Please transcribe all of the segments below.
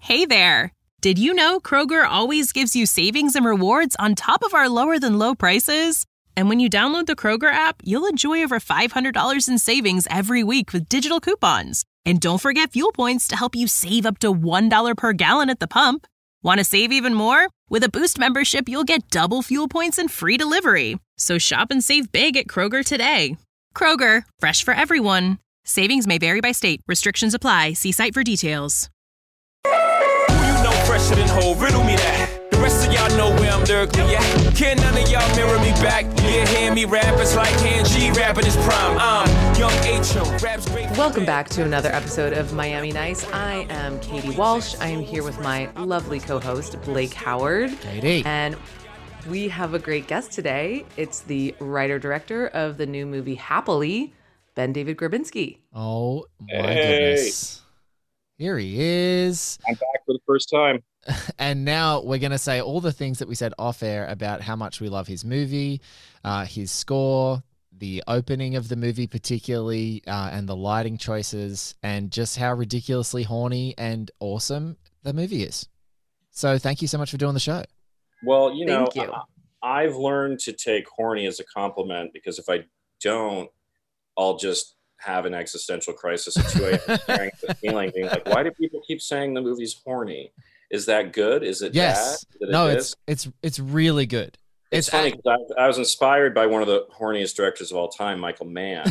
Hey there! Did you know Kroger always gives you savings and rewards on top of our lower-than-low prices? And when you download the Kroger app, you'll enjoy over $500 in savings every week with digital coupons. And don't forget fuel points to help you save up to $1 per gallon at the pump. Want to save even more? With a Boost membership, you'll get double fuel points and free delivery. So shop and save big at Kroger today. Kroger, fresh for everyone. Savings may vary by state. Restrictions apply. See site for details. Fresher than whole, riddle me that. The rest of y'all know where I'm lyrically at. Can none of y'all mirror me back? Yeah, hear me rap, it's like hand G rapping his prime. I'm Young H.O. Raps great. Welcome back to another episode of Miami Nice. I am Katie Walsh. I am here with my lovely co-host, Blake Howard. Katie. And we have a great guest today. It's the writer-director of the new movie Happily, Ben David Grabinski. Oh, my goodness. Here he is. I'm back for the first time. And now we're going to say all the things that we said off air about how much we love his movie, his score, the opening of the movie particularly, and the lighting choices, and just how ridiculously horny and awesome the movie is. So thank you so much for doing the show. Well, Thank you. I've learned to take horny as a compliment, because if I don't, I'll just have an existential crisis at 2 a.m. staring at the ceiling, being like, why do people keep saying the movie's horny? Is that good? Is it yes. bad? No, it's really good. It's funny because I was inspired by one of the horniest directors of all time, Michael Mann.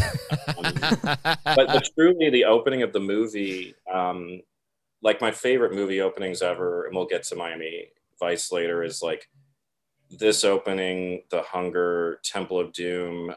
But truly, the opening of the movie, like my favorite movie openings ever, and we'll get to Miami Vice later, is like this opening, The Hunger, Temple of Doom.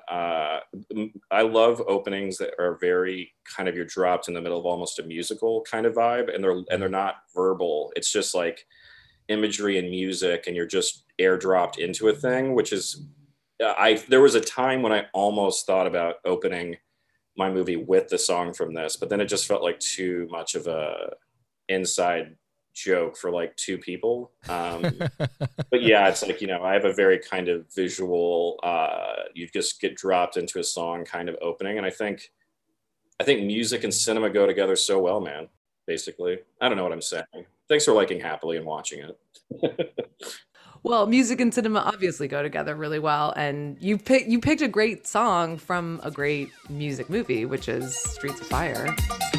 I love openings that are very kind of, you're dropped in the middle of almost a musical kind of vibe, and they're not verbal. It's just like imagery and music, and you're just airdropped into a thing, which is, there was a time when I almost thought about opening my movie with the song from this, but then it just felt like too much of a inside joke for like two people. But yeah, it's like, I have a very kind of visual, you just get dropped into a song kind of opening. And I think music and cinema go together so well, man, basically. I don't know what I'm saying. Thanks for liking Happily and watching it. Well, music and cinema obviously go together really well. And you picked a great song from a great music movie, which is Streets of Fire.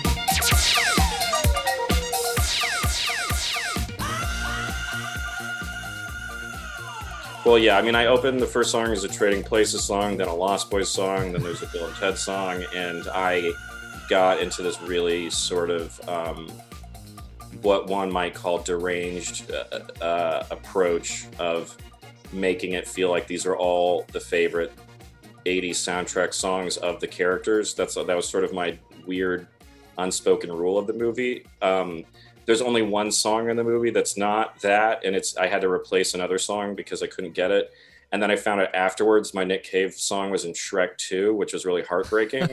Well, yeah, I mean, I opened the first song as a Trading Places song, then a Lost Boys song, then there's a Bill and Ted song, and I got into this really sort of what one might call deranged approach of making it feel like these are all the favorite 80s soundtrack songs of the characters. That was sort of my weird unspoken rule of the movie. There's only one song in the movie that's not that, and I had to replace another song because I couldn't get it. And then I found out afterwards my Nick Cave song was in Shrek 2, which was really heartbreaking.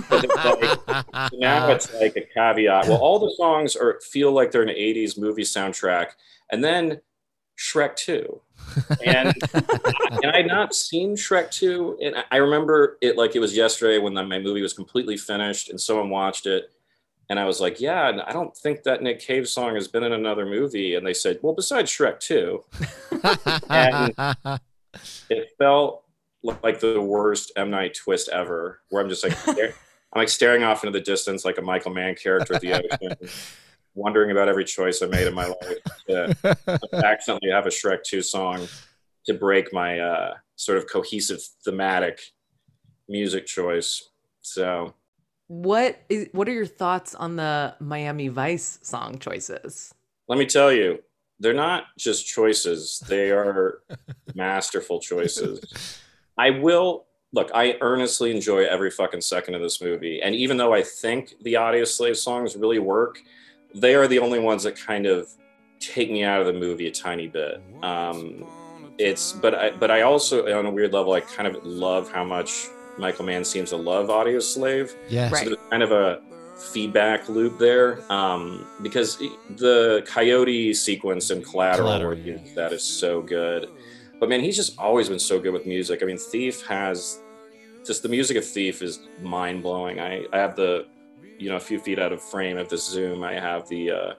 Now it's like a caveat. Well, all the songs feel like they're an 80s movie soundtrack, and then Shrek 2. And I had not seen Shrek 2, and I remember it like it was yesterday when my movie was completely finished and someone watched it. And I was like, yeah, I don't think that Nick Cave song has been in another movie. And they said, well, besides Shrek 2. And it felt like the worst M. Night twist ever, where I'm just like, I'm staring off into the distance like a Michael Mann character at the ocean, wondering about every choice I made in my life to accidentally have a Shrek 2 song to break my sort of cohesive thematic music choice. So... What are your thoughts on the Miami Vice song choices? Let me tell you, they're not just choices. They are masterful choices. I earnestly enjoy every fucking second of this movie. And even though I think the Audio Slave songs really work, they are the only ones that kind of take me out of the movie a tiny bit. But I also, on a weird level, I kind of love how much Michael Mann seems to love Audio Slave. Yeah. Right. So there's kind of a feedback loop there, because the coyote sequence in Collateral that is so good. But man, he's just always been so good with music. I mean, Thief has just the music of Thief is mind blowing. I have a few feet out of frame of the Zoom. I have the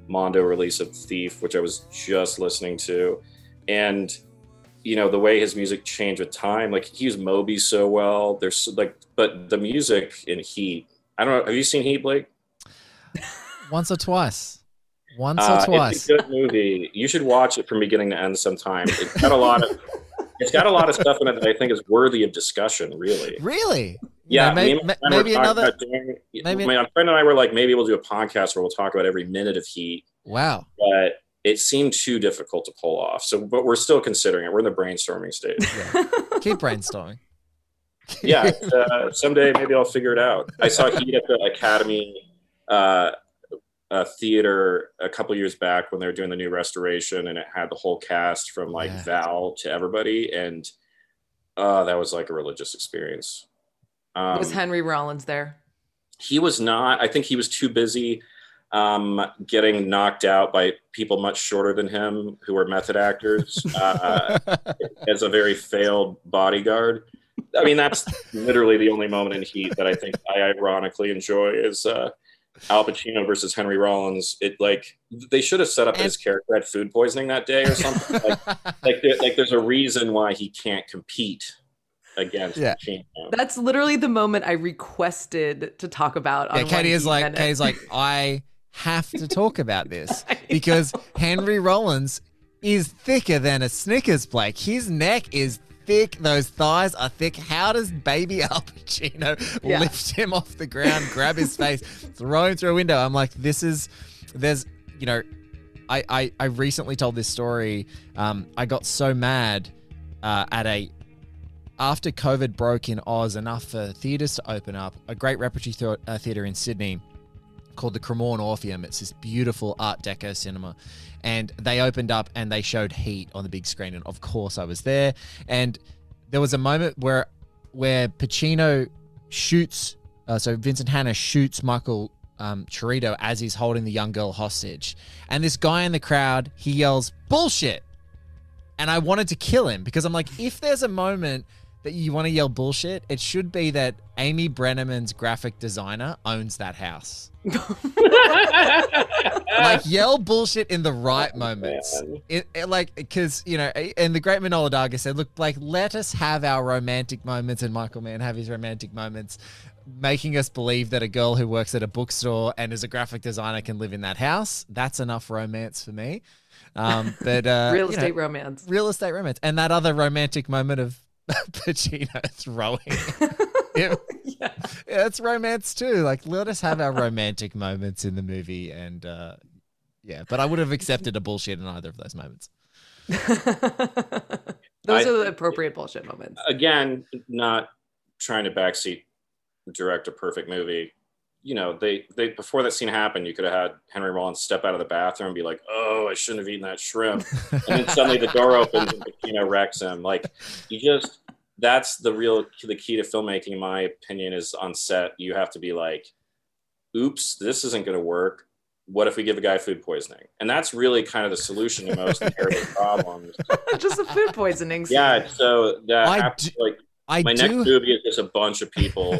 Mondo release of Thief, which I was just listening to. And, you know, the way his music changed with time, like he used Moby so well. There's like, but the music in Heat, I don't know. Have you seen Heat, Blake? Once or twice. It's a good movie. You should watch it from beginning to end sometime. It's got a lot of stuff in it that I think is worthy of discussion, really. Really? Yeah, maybe another. My friend and I were like, maybe we'll do a podcast where we'll talk about every minute of Heat. Wow. But it seemed too difficult to pull off. So, but we're still considering it. We're in the brainstorming stage. Yeah. Keep brainstorming. Yeah, someday maybe I'll figure it out. I saw Heat at the Academy Theater a couple years back when they were doing the new restoration, and it had the whole cast from like Val to everybody, and that was like a religious experience. Was Henry Rollins there? He was not. I think he was too busy getting knocked out by people much shorter than him who were method actors as a very failed bodyguard. I mean, that's literally the only moment in Heat that I think I ironically enjoy is Al Pacino versus Henry Rollins. It like they should have set up his character had food poisoning that day or something. like there's a reason why he can't compete against Pacino. That's literally the moment I requested to talk about. On Katie's like, I have to talk about this because Henry Rollins is thicker than a Snickers, Blake. His neck is thick. Those thighs are thick. How does baby Al Pacino lift him off the ground, grab his face, throw him through a window? I'm like, I recently told this story. I got so mad after COVID broke in Oz enough for theatres to open up, a great repertory theatre in Sydney called the Cremorne Orpheum. It's this beautiful Art Deco cinema. And they opened up and they showed Heat on the big screen. And of course I was there. And there was a moment where Pacino shoots, so Vincent Hanna shoots Michael Chirito as he's holding the young girl hostage. And this guy in the crowd, he yells, "Bullshit!" And I wanted to kill him because I'm like, if there's a moment that you want to yell bullshit, it should be that Amy Brenneman's graphic designer owns that house. Like, yell bullshit in the right moments. Because, you know, and the great Manohla Dargis said, look, Blake, let us have our romantic moments, and Michael Mann have his romantic moments, making us believe that a girl who works at a bookstore and is a graphic designer can live in that house. That's enough romance for me. But real estate romance. Real estate romance. And that other romantic moment of Pacino throwing. Yeah, it's romance too. Like, let us have our romantic moments in the movie, and but I would have accepted a bullshit in either of those moments. Those are the appropriate bullshit moments. Again, not trying to backseat direct a perfect movie. You know, they before that scene happened, you could have had Henry Rollins step out of the bathroom and be like, "Oh, I shouldn't have eaten that shrimp," and then suddenly the door opens and Pacino wrecks him. Like, that's the key to filmmaking, in my opinion, is on set. You have to be like, "Oops, this isn't going to work. What if we give a guy food poisoning?" And that's really kind of the solution to most inherited problems. Just a food poisoning scene. Yeah, so that my next movie is just a bunch of people.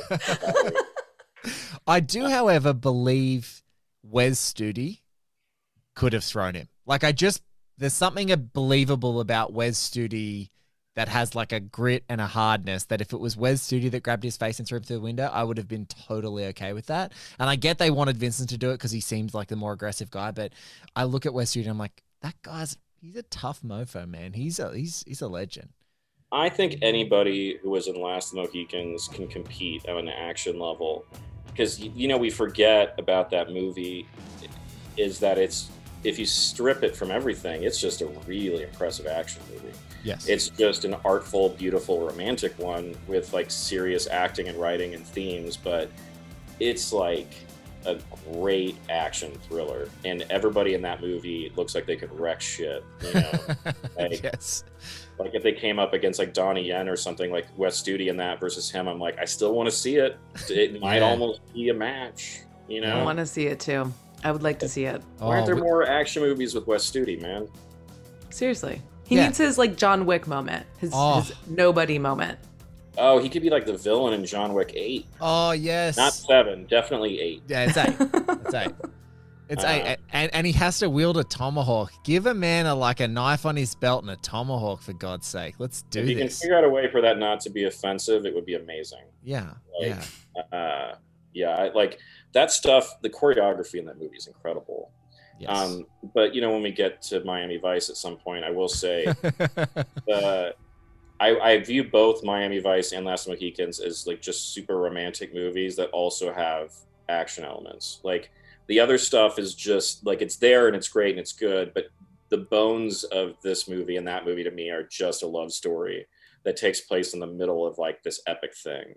I do, however, believe Wes Studi could have thrown him. Like, there's something believable about Wes Studi that has like a grit and a hardness that if it was Wes Studi that grabbed his face and threw him through the window, I would have been totally okay with that. And I get they wanted Vincent to do it because he seems like the more aggressive guy, but I look at Wes Studi and I'm like, that he's a tough mofo, man. He's a legend. I think anybody who was in Last of the Mohicans can compete at an action level. Because, you know, we forget about that movie is that if you strip it from everything, it's just a really impressive action movie. Yes. It's just an artful, beautiful, romantic one with like serious acting and writing and themes, but it's like a great action thriller. And everybody in that movie looks like they could wreck shit, you know? Like, yes. Like if they came up against like Donnie Yen or something, like Wes Studi in that versus him, I'm like, I still want to see it. It might almost be a match, you know? I want to see it too. I would like to see it. Why aren't there more action movies with Wes Studi, man? Seriously. He needs his like John Wick moment, his nobody moment. Oh, he could be like the villain in John Wick 8. Oh, yes. Not 7, definitely 8. Yeah, it's 8. It's 8. It's and he has to wield a tomahawk. Give a man a knife on his belt and a tomahawk, for God's sake. Let's do this. If you can figure out a way for that not to be offensive, it would be amazing. Yeah, like that stuff. The choreography in that movie is incredible. Yes. But when we get to Miami Vice at some point, I will say, I view both Miami Vice and Last of the Mohicans as like just super romantic movies that also have action elements. Like the other stuff is just like it's there and it's great and it's good, but the bones of this movie and that movie to me are just a love story that takes place in the middle of like this epic thing,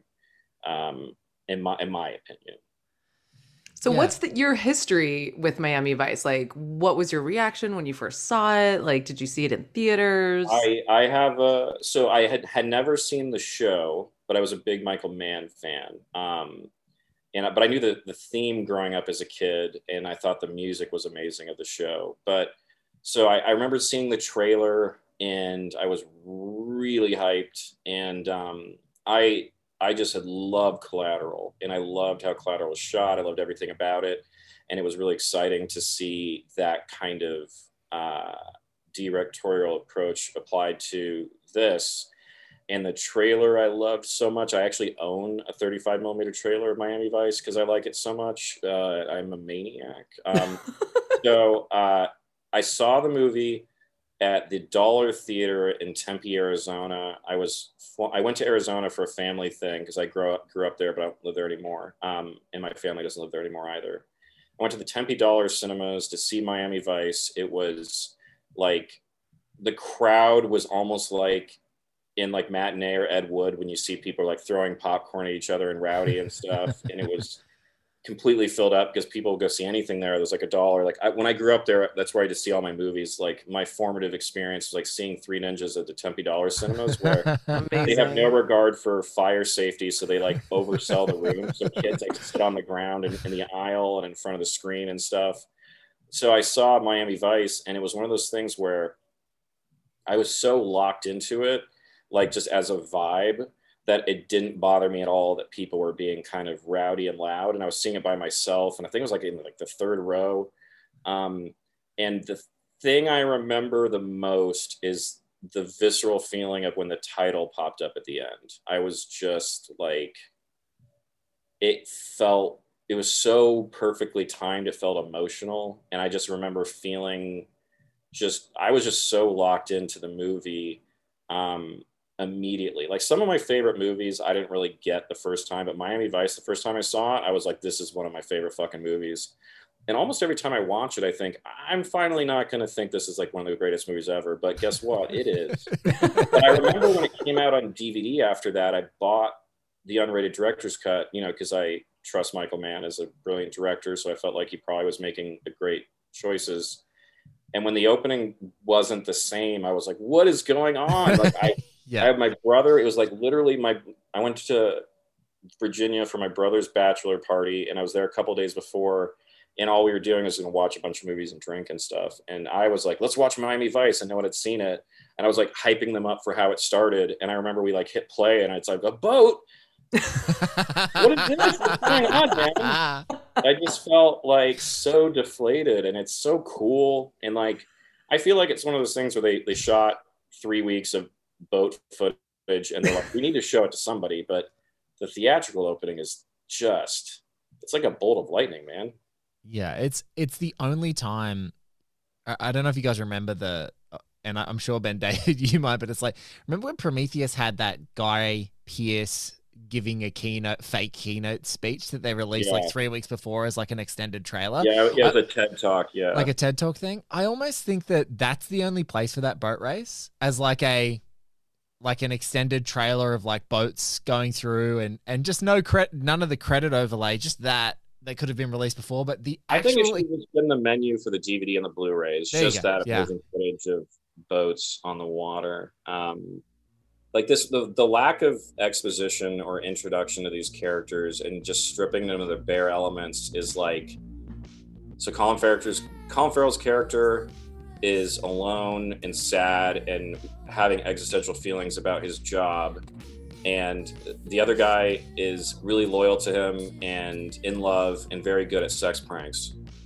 in my opinion. So what's your history with Miami Vice? Like, what was your reaction when you first saw it? Like, did you see it in theaters? I have so I had never seen the show, but I was a big Michael Mann fan. But I knew the theme growing up as a kid, and I thought the music was amazing of the show. But so I remember seeing the trailer, and I was really hyped. And I just had loved Collateral, and I loved how Collateral was shot. I loved everything about it, and it was really exciting to see that kind of directorial approach applied to this. And the trailer I loved so much. I actually own a 35 millimeter trailer of Miami Vice because I like it so much. I'm a maniac. So I saw the movie at the Dollar Theater in Tempe, Arizona. I went to Arizona for a family thing because I grew up there, but I don't live there anymore. And my family doesn't live there anymore either. I went to the Tempe Dollar Cinemas to see Miami Vice. It was like the crowd was almost like in like Matinee or Ed Wood when you see people like throwing popcorn at each other and rowdy and stuff. And it was completely filled up because people would go see anything there. There's like $1. Like when I grew up there, that's where I just see all my movies. Like my formative experience was like seeing Three Ninjas at the Tempe Dollar Cinemas where they have no regard for fire safety. So they like oversell the room. So kids like sit on the ground in the aisle and in front of the screen and stuff. So I saw Miami Vice, and it was one of those things where I was so locked into it, like just as a vibe, that it didn't bother me at all that people were being kind of rowdy and loud. And I was seeing it by myself. And I think it was like in like the third row. And the thing I remember the most is the visceral feeling of when the title popped up at the end. I was just like, it was so perfectly timed. It felt emotional. And I just remember feeling I was just so locked into the movie immediately. Like some of my favorite movies I didn't really get the first time, but Miami Vice, the first time I saw it, I was like, this is one of my favorite fucking movies. And almost every time I watch it, I think I'm finally not going to think this is like one of the greatest movies ever, but guess what? It is. But I remember when it came out on DVD after that, I bought the unrated director's cut, because I trust Michael Mann as a brilliant director. So I felt like he probably was making great choices. And when the opening wasn't the same, I was like, what is going on? Like I had my brother, it was like literally I went to Virginia for my brother's bachelor party, and I was there a couple of days before, and all we were doing was going to watch a bunch of movies and drink and stuff. And I was like, let's watch Miami Vice. And no one had seen it. And I was like hyping them up for how it started. And I remember we like hit play, and it's like, a boat? What is this? What's going on, man? I just felt like so deflated, and it's so cool. And like, I feel like it's one of those things where they shot 3 weeks of boat footage, and they're like, we need to show it to somebody. But the theatrical opening is just, it's like a bolt of lightning, man. Yeah, it's the only time. I don't know if you guys remember and I'm sure Ben David you might, but it's like, remember when Prometheus had that Guy Pearce giving a fake keynote speech that they released like 3 weeks before as like an extended trailer? Yeah, the TED Talk, like a TED Talk thing. I almost think that's the only place for that boat race, as like an extended trailer of like boats going through and just none of the credit overlay, just that they could have been released before. But I think it should have been the menu for the DVD and the Blu-rays, just that amazing footage of boats on the water. Like this, the lack of exposition or introduction to these characters and just stripping them of their bare elements is like, so Colin Farrell's character is alone and sad and having existential feelings about his job, and the other guy is really loyal to him and in love and very good at sex pranks.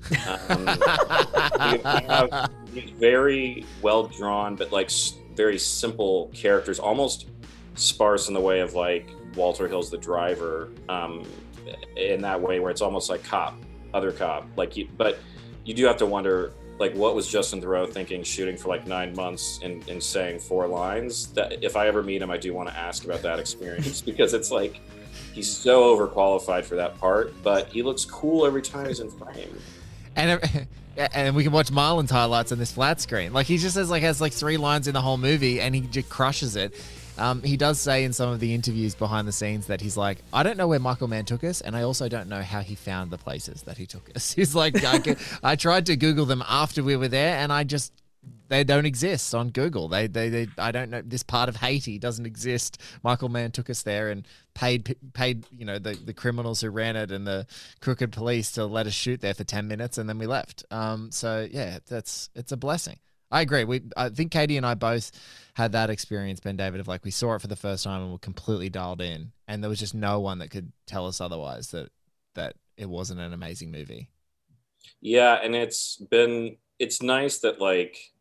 You have these very well drawn, but like very simple characters, almost sparse in the way of like Walter Hill's The Driver, in that way where it's almost like other cop. But you do have to wonder, like, what was Justin Theroux thinking shooting for like 9 months and saying 4 lines? That if I ever meet him, I do want to ask about that experience because it's like he's so overqualified for that part, but he looks cool every time he's in frame. And we can watch Marlon's highlights on this flat screen. Like he just has 3 lines in the whole movie, and he just crushes it. He does say in some of the interviews behind the scenes that he's like, I don't know where Michael Mann took us, and I also don't know how he found the places that he took us. He's like, I tried to Google them after we were there, and they don't exist on Google. I don't know. This part of Haiti doesn't exist. Michael Mann took us there and paid the criminals who ran it and the crooked police to let us shoot there for 10 minutes, and then we left. So yeah, it's a blessing. I agree. I think Katie and I both had that experience, Ben David, of like we saw it for the first time and were completely dialed in, and there was just no one that could tell us otherwise that it wasn't an amazing movie. Yeah, and it's nice that like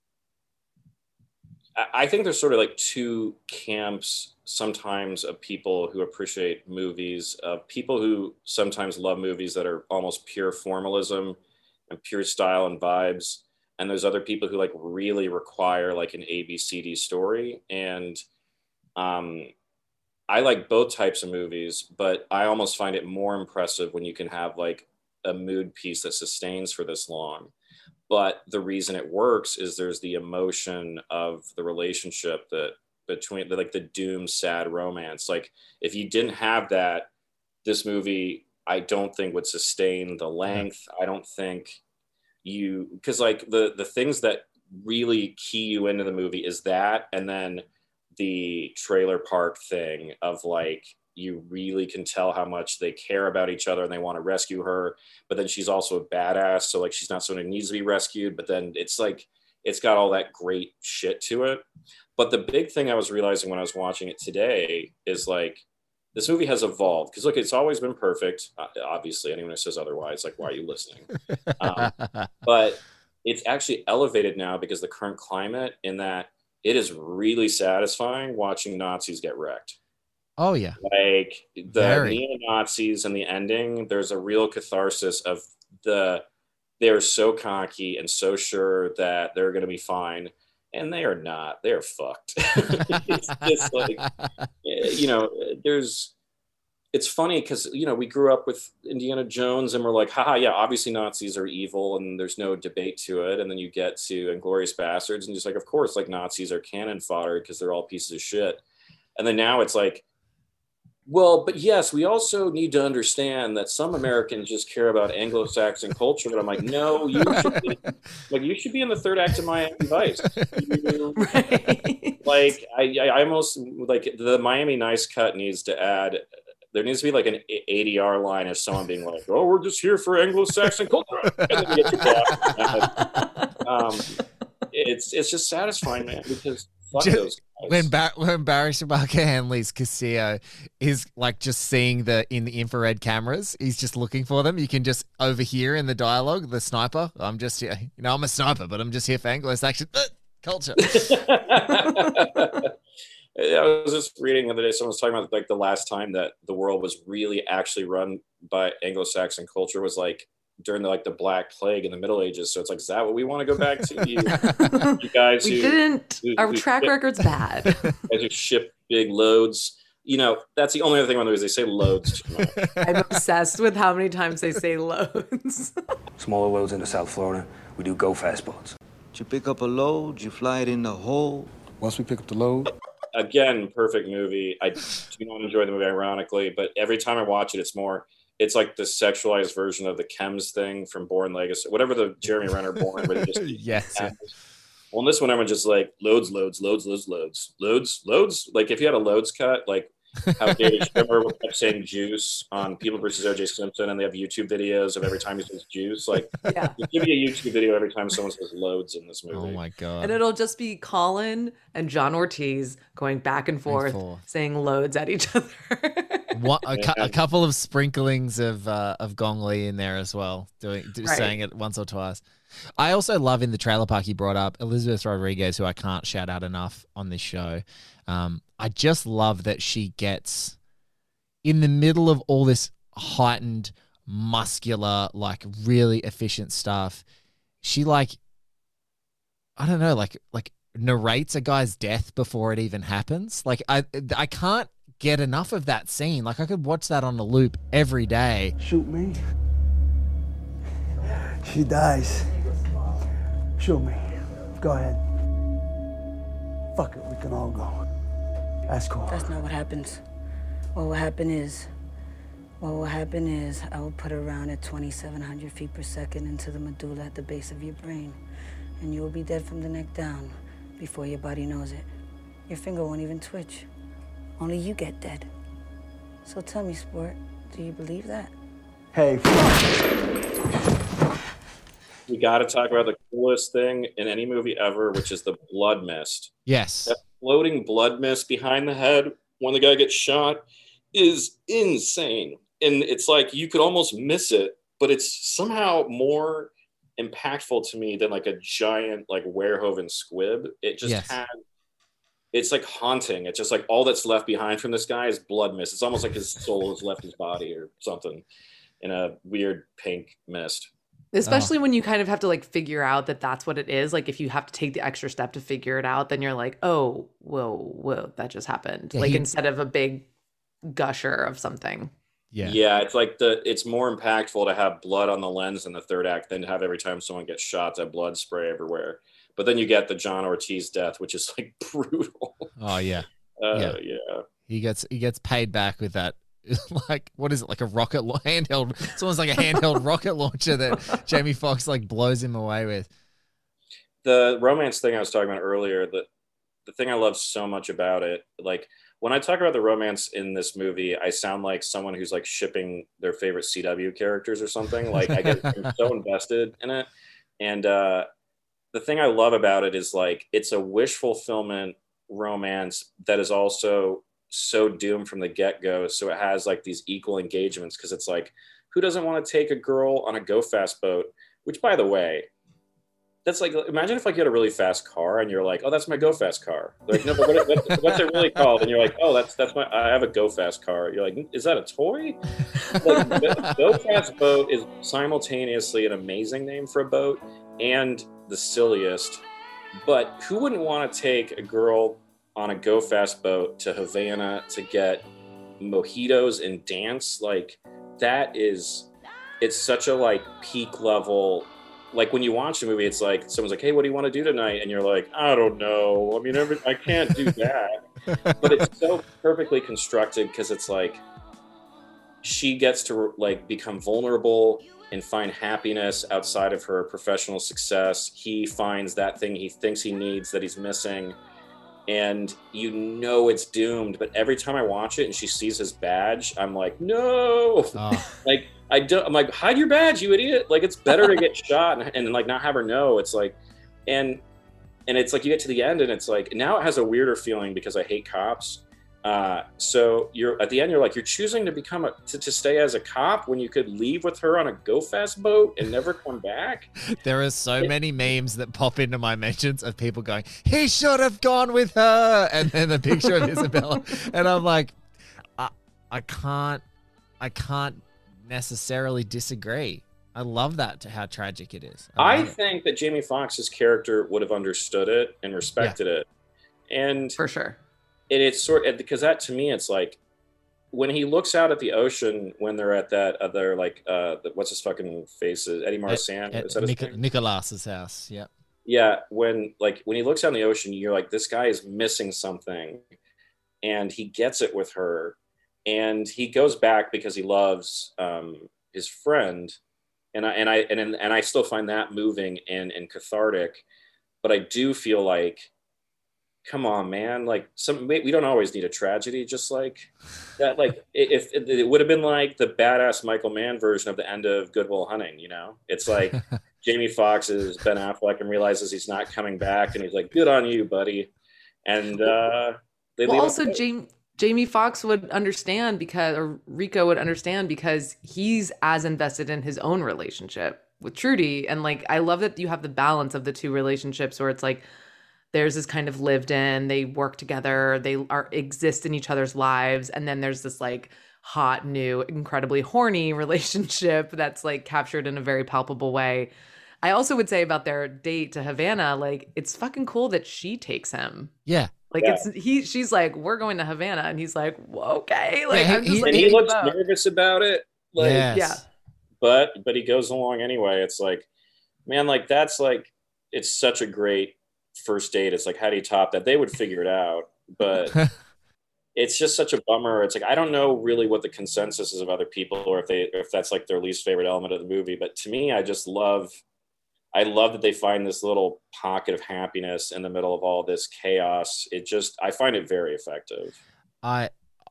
I think there's sort of like 2 camps sometimes of people who appreciate movies, people who sometimes love movies that are almost pure formalism and pure style and vibes. And there's other people who like really require like an ABCD story. And I like both types of movies, but I almost find it more impressive when you can have like a mood piece that sustains for this long. But the reason it works is there's the emotion of the relationship between the doomed, sad romance. Like if you didn't have that, this movie, I don't think would sustain the length. I don't think because like the things that really key you into the movie is that, and then the trailer park thing of like, you really can tell how much they care about each other and they want to rescue her, but then she's also a badass. So like, she's not someone who needs to be rescued, but then it's like, it's got all that great shit to it. But the big thing I was realizing when I was watching it today is like, this movie has evolved because look, it's always been perfect. Obviously, anyone who says otherwise, like, why are you listening? But it's actually elevated now because the current climate, in that it is really satisfying watching Nazis get wrecked. Oh yeah, like the neo-Nazis and the ending. There's a real catharsis of they're so cocky and so sure that they're going to be fine. And they are not. They're fucked. It's just like, it's funny because, we grew up with Indiana Jones and we're like, haha, yeah, obviously Nazis are evil and there's no debate to it. And then you get to Inglourious Bastards and just like, of course, like Nazis are cannon fodder because they're all pieces of shit. And then now it's like, well, but yes, we also need to understand that some Americans just care about Anglo-Saxon culture. And I'm like, no, you should be in the third act of Miami Vice. Right. Like, I almost like the Miami Nice cut needs to add. There needs to be like an ADR line of someone being like, "Oh, we're just here for Anglo-Saxon culture." And then you get your it's just satisfying, man, because. When Barry Shabaka Hanley's Castillo is like just seeing in the infrared cameras, he's just looking for them. You can just overhear in the dialogue, the sniper. I'm just here, I'm a sniper, but I'm just here for Anglo-Saxon culture. I was just reading the other day, someone was talking about like the last time that the world was really actually run by Anglo-Saxon culture was like during the Black Plague in the Middle Ages. So it's like, is that what we want to go back to? You guys our track record's bad. Guys who ship big loads. That's the only other thing about the movie is they say loads too much. I'm obsessed with how many times they say loads. Smaller loads into South Florida, we do go fast boats. You pick up a load, you fly it in the hole. Once we pick up the load. Again, perfect movie. I do not enjoy the movie ironically, but every time I watch it, it's like the sexualized version of the Chems thing from Bourne Legacy, whatever the Jeremy Renner Bourne, but it just yes. Well, in this one, I'm just like loads. Like if you had a loads cut, like how David Schwimmer kept saying juice on People vs. O.J. Simpson, and they have YouTube videos of every time he says juice. Like, give me a YouTube video every time someone says loads in this movie. Oh my god! And it'll just be Colin and John Ortiz going back and forth saying loads at each other. A couple of sprinklings of Gong Li in there as well, saying it once or twice. I also love in the trailer park you brought up Elizabeth Rodriguez, who I can't shout out enough on this show. I just love that she gets in the middle of all this heightened, muscular, like really efficient stuff. She like narrates a guy's death before it even happens. Like I can't get enough of that scene. Like I could watch that on a loop every day. Shoot me. She dies. Shoot me. Go ahead. Fuck it, we can all go. That's cool. That's not what happens. What will happen is I will put a round at 2,700 feet per second into the medulla at the base of your brain, and you will be dead from the neck down before your body knows it. Your finger won't even twitch. Only you get dead. So tell me, sport, do you believe that? Hey, We got to talk about the coolest thing in any movie ever, which is the blood mist. Yes. That floating blood mist behind the head when the guy gets shot is insane. And it's like you could almost miss it, but it's somehow more impactful to me than like a giant like Werhoven squib. It just it's like haunting. It's just like all that's left behind from this guy is blood mist. It's almost like his soul has left his body or something in a weird pink mist. Especially when you kind of have to like figure out that that's what it is. Like if you have to take the extra step to figure it out, then you're like, oh, whoa, that just happened. Yeah, like instead of a big gusher of something. Yeah, it's like it's more impactful to have blood on the lens in the third act than to have every time someone gets shot, that blood spray everywhere. But then you get the John Ortiz death, which is like brutal. Oh yeah. Yeah. He gets paid back with that. Like what is it, like a handheld? It's almost like a handheld rocket launcher that Jamie Foxx like blows him away with. The romance thing I was talking about earlier, the thing I love so much about it, like when I talk about the romance in this movie, I sound like someone who's like shipping their favorite CW characters or something. Like I'm so invested in it. And the thing I love about it is like it's a wish fulfillment romance that is also so doomed from the get-go. So it has like these equal engagements because it's like, who doesn't want to take a girl on a go fast boat? Which, by the way, that's like, imagine if like you had a really fast car and you're like, oh, that's my go fast car. They're like, no, but what's it really called? And you're like, oh, I have a go fast car. You're like, is that a toy? Like, go fast boat is simultaneously an amazing name for a boat and the silliest. But who wouldn't want to take a girl on a go fast boat to Havana to get mojitos and dance? Like it's such a like peak level. Like when you watch the movie, it's like someone's like, hey, what do you want to do tonight? And you're like, I don't know. I mean, I can't do that. But it's so perfectly constructed because it's like she gets to like become vulnerable and find happiness outside of her professional success. He finds that thing he thinks he needs that he's missing. And you know it's doomed, but every time I watch it and she sees his badge, I'm like, no. Like I'm like, hide your badge, you idiot. Like it's better to get shot and like not have her know. It's like, and it's like you get to the end and it's like now it has a weirder feeling because I hate cops. So you're at the end, you're like, you're choosing to become to stay as a cop when you could leave with her on a go fast boat and never come back. There are so many memes that pop into my mentions of people going, he should have gone with her. And then the picture of Isabella. And I'm like, I can't necessarily disagree. I love that to how tragic it is. I think that Jamie Foxx's character would have understood it and respected it. And for sure. And it's sort of, because that to me, it's like when he looks out at the ocean when they're at that other, like, what's his fucking face? Eddie Marsan? Is that his name? Nicolas's house. Yeah. Yeah. When he looks out in the ocean, you're like, this guy is missing something. And he gets it with her. And he goes back because he loves his friend. And I still find that moving and cathartic. But I do feel like, come on, man, like we don't always need a tragedy. Just like that, like if it would have been like the badass Michael Mann version of the end of Good Will Hunting, you know, it's like Jamie Foxx is Ben Affleck and realizes he's not coming back. And he's like, good on you, buddy. And Jamie Foxx would understand or Rico would understand because he's as invested in his own relationship with Trudy. And like, I love that you have the balance of the two relationships where it's like, there's this kind of lived in, they work together, exist in each other's lives. And then there's this like hot, new, incredibly horny relationship that's like captured in a very palpable way. I also would say about their date to Havana, like, it's fucking cool that she takes him. Yeah. Like she's like, we're going to Havana, and he's like, well, okay. Like, yeah, I'm just like, he looks nervous about it. Like, yes. But he goes along anyway. It's like, man, like that's like, it's such a great first date. It's like, how do you top that? They would figure it out, but it's just such a bummer. It's like, I don't know really what the consensus is of other people, or if that's like their least favorite element of the movie. But to me, I love that they find this little pocket of happiness in the middle of all this chaos. I find it very effective. I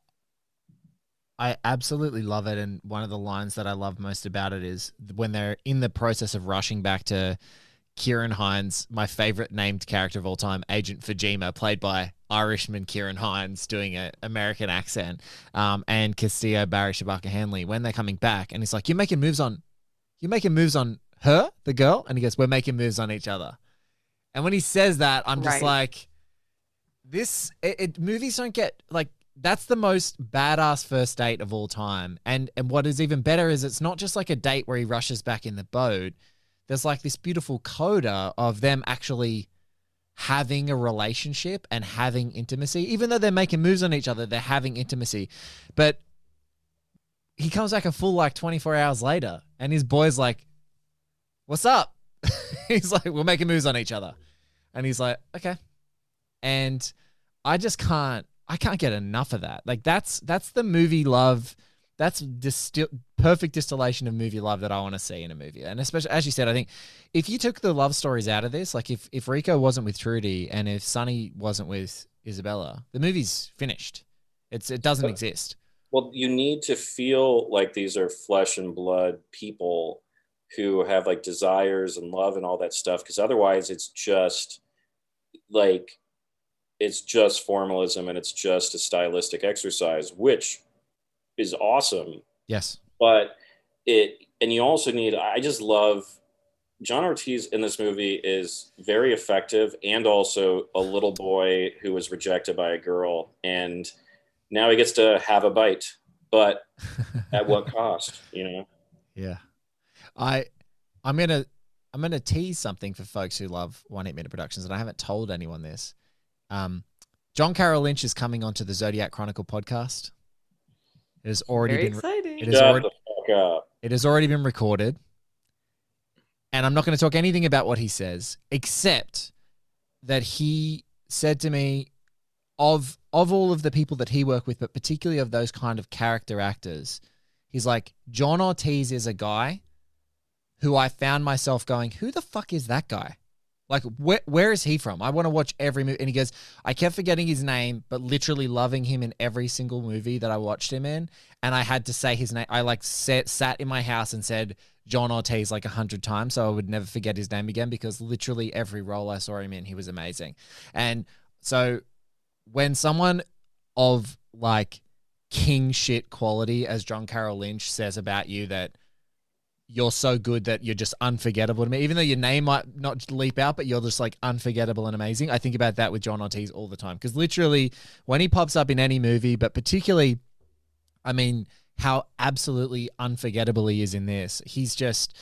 absolutely love it. And one of the lines that I love most about it is when they're in the process of rushing back to Kieran Hines, my favorite named character of all time, Agent Fujima, played by Irishman Kieran Hines, doing an American accent, and Castillo, Barry Shabaka Hanley, when they're coming back. And he's like, you're making moves on her, the girl? And he goes, we're making moves on each other. And when he says that, I'm just like, movies don't get, like, that's the most badass first date of all time. And what is even better is it's not just like a date where he rushes back in the boat. There's like this beautiful coda of them actually having a relationship and having intimacy. Even though they're making moves on each other, they're having intimacy. But he comes back a full like 24 hours later, and his boy's like, what's up? He's like, we're making moves on each other. And he's like, okay. And I can't get enough of that. Like that's the movie love. That's perfect distillation of movie love that I want to see in a movie. And especially, as you said, I think if you took the love stories out of this, like if Rico wasn't with Trudy and if Sonny wasn't with Isabella, the movie's finished. It doesn't exist. Well, you need to feel like these are flesh and blood people who have like desires and love and all that stuff. Because otherwise it's just formalism and it's just a stylistic exercise, which is awesome. Yes. But you also need, I just love John Ortiz in this movie is very effective, and also a little boy who was rejected by a girl, and now he gets to have a bite, but at what cost, you know? Yeah. I'm gonna tease something for folks who love One Hit Minute Productions, and I haven't told anyone this. John Carroll Lynch is coming onto the Zodiac Chronicle podcast. It has already been exciting. It has already been recorded, and I'm not going to talk anything about what he says, except that he said to me, of all of the people that he worked with, but particularly of those kind of character actors, he's like, John Ortiz is a guy who I found myself going, who the fuck is that guy? Like, where is he from? I want to watch every movie. And he goes, I kept forgetting his name, but literally loving him in every single movie that I watched him in. And I had to say his name. I like sat in my house and said John Ortiz like 100 times, so I would never forget his name again, because literally every role I saw him in, he was amazing. And so when someone of like king shit quality as John Carroll Lynch says about you that you're so good that you're just unforgettable to me, even though your name might not leap out, but you're just like unforgettable and amazing. I think about that with John Ortiz all the time, because literally when he pops up in any movie, but particularly, I mean, how absolutely unforgettable he is in this. He's just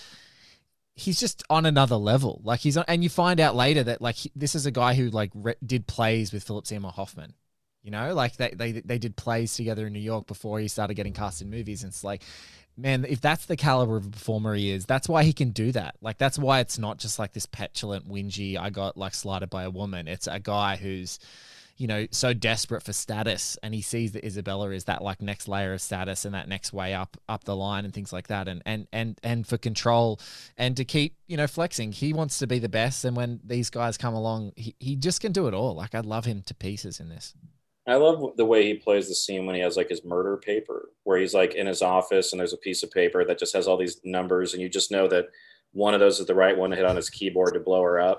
on another level. Like he's on, and you find out later that like this is a guy who like did plays with Philip Seymour Hoffman. You know, like they did plays together in New York before he started getting cast in movies. And it's like, man, if that's the caliber of a performer he is, that's why he can do that. Like, that's why it's not just like this petulant, whingy, I got like slighted by a woman. It's a guy who's, you know, so desperate for status, and he sees that Isabella is that like next layer of status and that next way up the line and things like that. And for control and to keep, you know, flexing. He wants to be the best. And when these guys come along, he just can do it all. Like, I love him to pieces in this. I love the way he plays the scene when he has like his murder paper, where he's like in his office and there's a piece of paper that just has all these numbers, and you just know that one of those is the right one to hit on his keyboard to blow her up.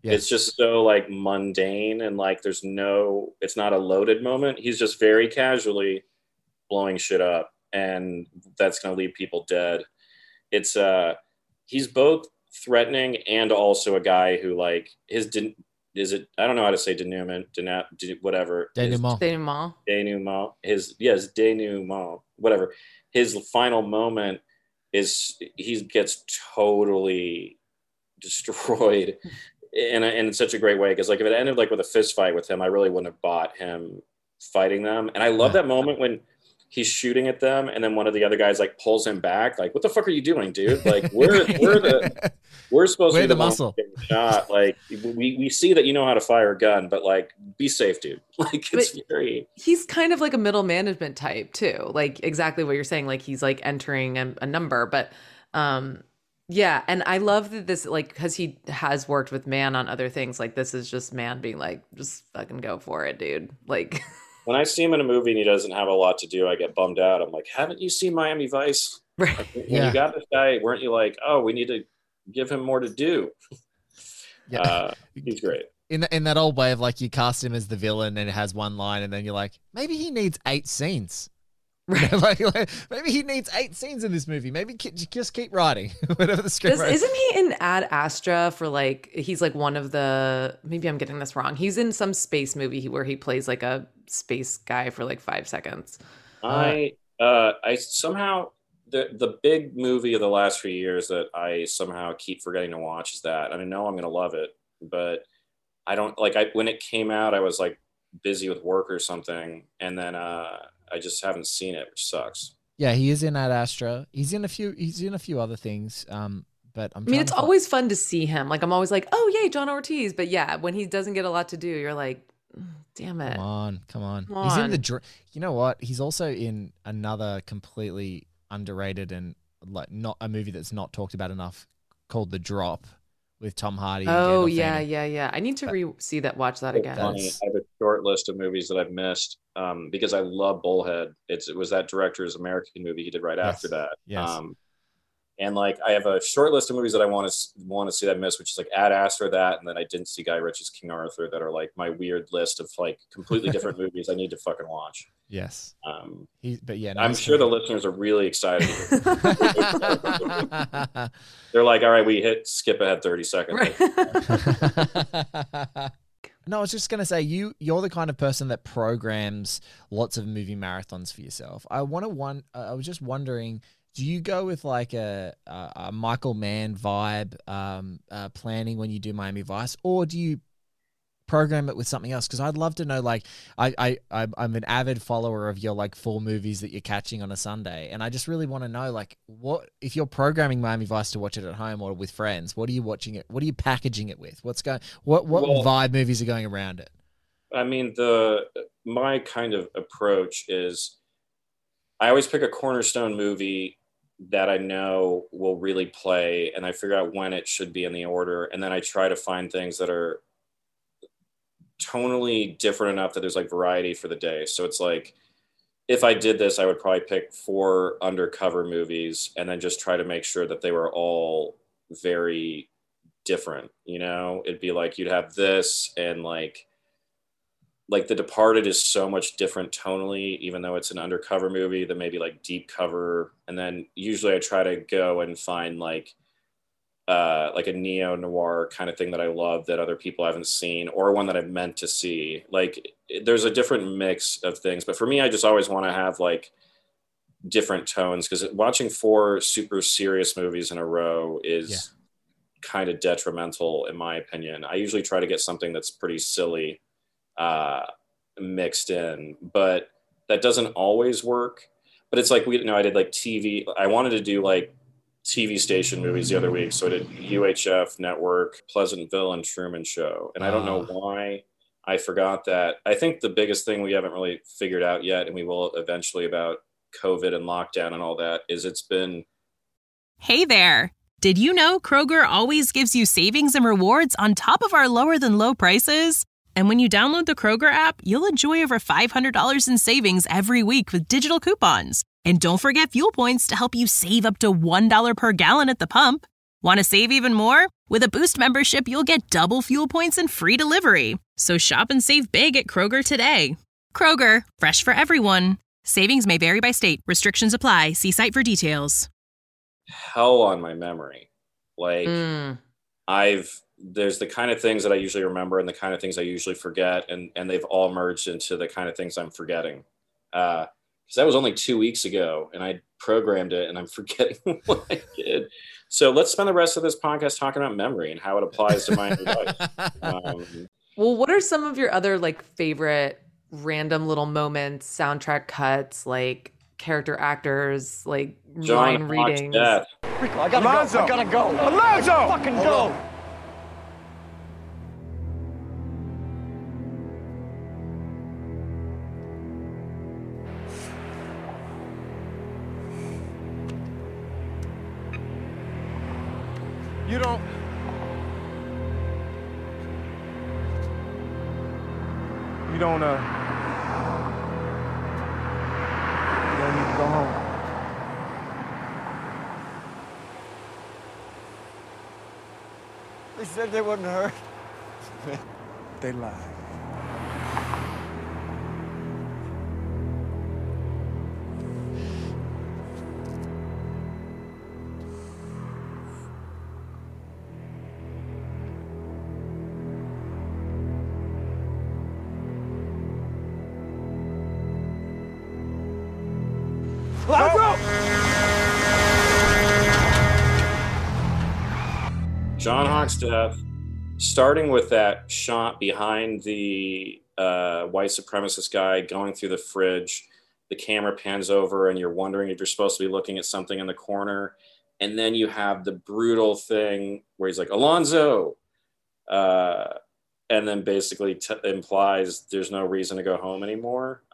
Yes. It's just so like mundane and like it's not a loaded moment. He's just very casually blowing shit up, and that's going to leave people dead. It's he's both threatening and also a guy who like I don't know how to say denouement, whatever. Denouement. Denouement, whatever. His final moment is he gets totally destroyed in such a great way, because like if it ended like with a fist fight with him, I really wouldn't have bought him fighting them. And I love that moment when he's shooting at them and then one of the other guys like pulls him back, like, what the fuck are you doing, dude? Like we're supposed to be the muscle shot. Like we see that you know how to fire a gun, but like be safe, dude. Like he's kind of like a middle management type too, like exactly what you're saying, like he's like entering a number, but yeah. And I love that this, like, because he has worked with Mann on other things, like this is just Mann being like, just fucking go for it, dude. Like when I see him in a movie and he doesn't have a lot to do, I get bummed out. I'm like, haven't you seen Miami Vice? Right. Like, when you got this guy, weren't you like, oh, we need to give him more to do? He's great. In that old way of like you cast him as the villain and it has one line and then you're like, maybe he needs 8 scenes. Right. like, maybe he needs 8 scenes in this movie. Maybe just keep writing whatever the script writes. Isn't he in Ad Astra for like, he's like one of the, maybe I'm getting this wrong. He's in some space movie where he plays like a space guy for like 5 seconds. I somehow, the big movie of the last few years that I somehow keep forgetting to watch is that. And I know I'm going to love it, but I don't when it came out, I was like busy with work or something. And then, I just haven't seen it, which sucks. Yeah, he is in Ad Astra. He's in a few other things. But I mean, it's always fun to see him. Like I'm always like, oh yay, John Ortiz. But yeah, when he doesn't get a lot to do, you're like, damn it. Come on. He's in you know what? He's also in another completely underrated and like not a movie that's not talked about enough called The Drop with Tom Hardy. Oh yeah. I need to watch that again. Funny. I have a short list of movies that I've missed because I love Bullhead. It was that director's American movie he did right after that. Yes. And like I have a short list of movies that I want to see that I missed, which is like Ad Astra, that, and then I didn't see Guy Ritchie's King Arthur, that are like my weird list of like completely different movies I need to fucking watch. Yes. But yeah, I'm sure the listeners are really excited. They're like, all right, we hit skip ahead 30 seconds. Right. No, I was just going to say, you're the kind of person that programs lots of movie marathons for yourself. I was just wondering, do you go with like a Michael Mann vibe planning when you do Miami Vice, or do you program it with something else? Because I'd love to know, like, I'm an avid follower of your like 4 movies that you're catching on a Sunday, and I just really want to know, like, what if you're programming Miami Vice to watch it at home or with friends? What are you watching it? What are you packaging it with? What vibe movies are going around it? I mean, my kind of approach is I always pick a cornerstone movie that I know will really play, and I figure out when it should be in the order, and then I try to find things that are tonally different enough that there's like variety for the day. So it's like, if I did this, I would probably pick 4 undercover movies and then just try to make sure that they were all very different. You know, it'd be like you'd have this, and like The Departed is so much different tonally, even though it's an undercover movie, than maybe like Deep Cover. And then usually I try to go and find like a neo-noir kind of thing that I love that other people haven't seen, or one that I've meant to see. Like there's a different mix of things, but for me, I just always want to have like different tones, because watching 4 super serious movies in a row is kind of detrimental in my opinion. I usually try to get something that's pretty silly mixed in, but that doesn't always work. But it's like, I did like TV. I wanted to do like TV station movies the other week. So I did UHF Network, Pleasantville, and Truman Show. And I don't know why I forgot that. I think the biggest thing we haven't really figured out yet, and we will eventually, about COVID and lockdown and all that, is it's been... Hey there. Did you know Kroger always gives you savings and rewards on top of our lower than low prices? And when you download the Kroger app, you'll enjoy over $500 in savings every week with digital coupons. And don't forget fuel points to help you save up to $1 per gallon at the pump. Want to save even more? With a Boost membership, you'll get double fuel points and free delivery. So shop and save big at Kroger today. Kroger, fresh for everyone. Savings may vary by state. Restrictions apply. See site for details. Hell on my memory. Like there's the kind of things that I usually remember and the kind of things I usually forget. And they've all merged into the kind of things I'm forgetting. Because that was only 2 weeks ago and I programmed it and I'm forgetting what I did. So let's spend the rest of this podcast talking about memory and how it applies to my life. Well, what are some of your other like favorite random little moments, soundtrack cuts, like character actors, like line readings? Rico, I gotta go. Alonzo! Fucking go! You don't need to go home. They said they wouldn't hurt. They lied. John Hawk's death, starting with that shot behind the white supremacist guy going through the fridge, the camera pans over and you're wondering if you're supposed to be looking at something in the corner. And then you have the brutal thing where he's like, Alonzo, and then basically implies there's no reason to go home anymore.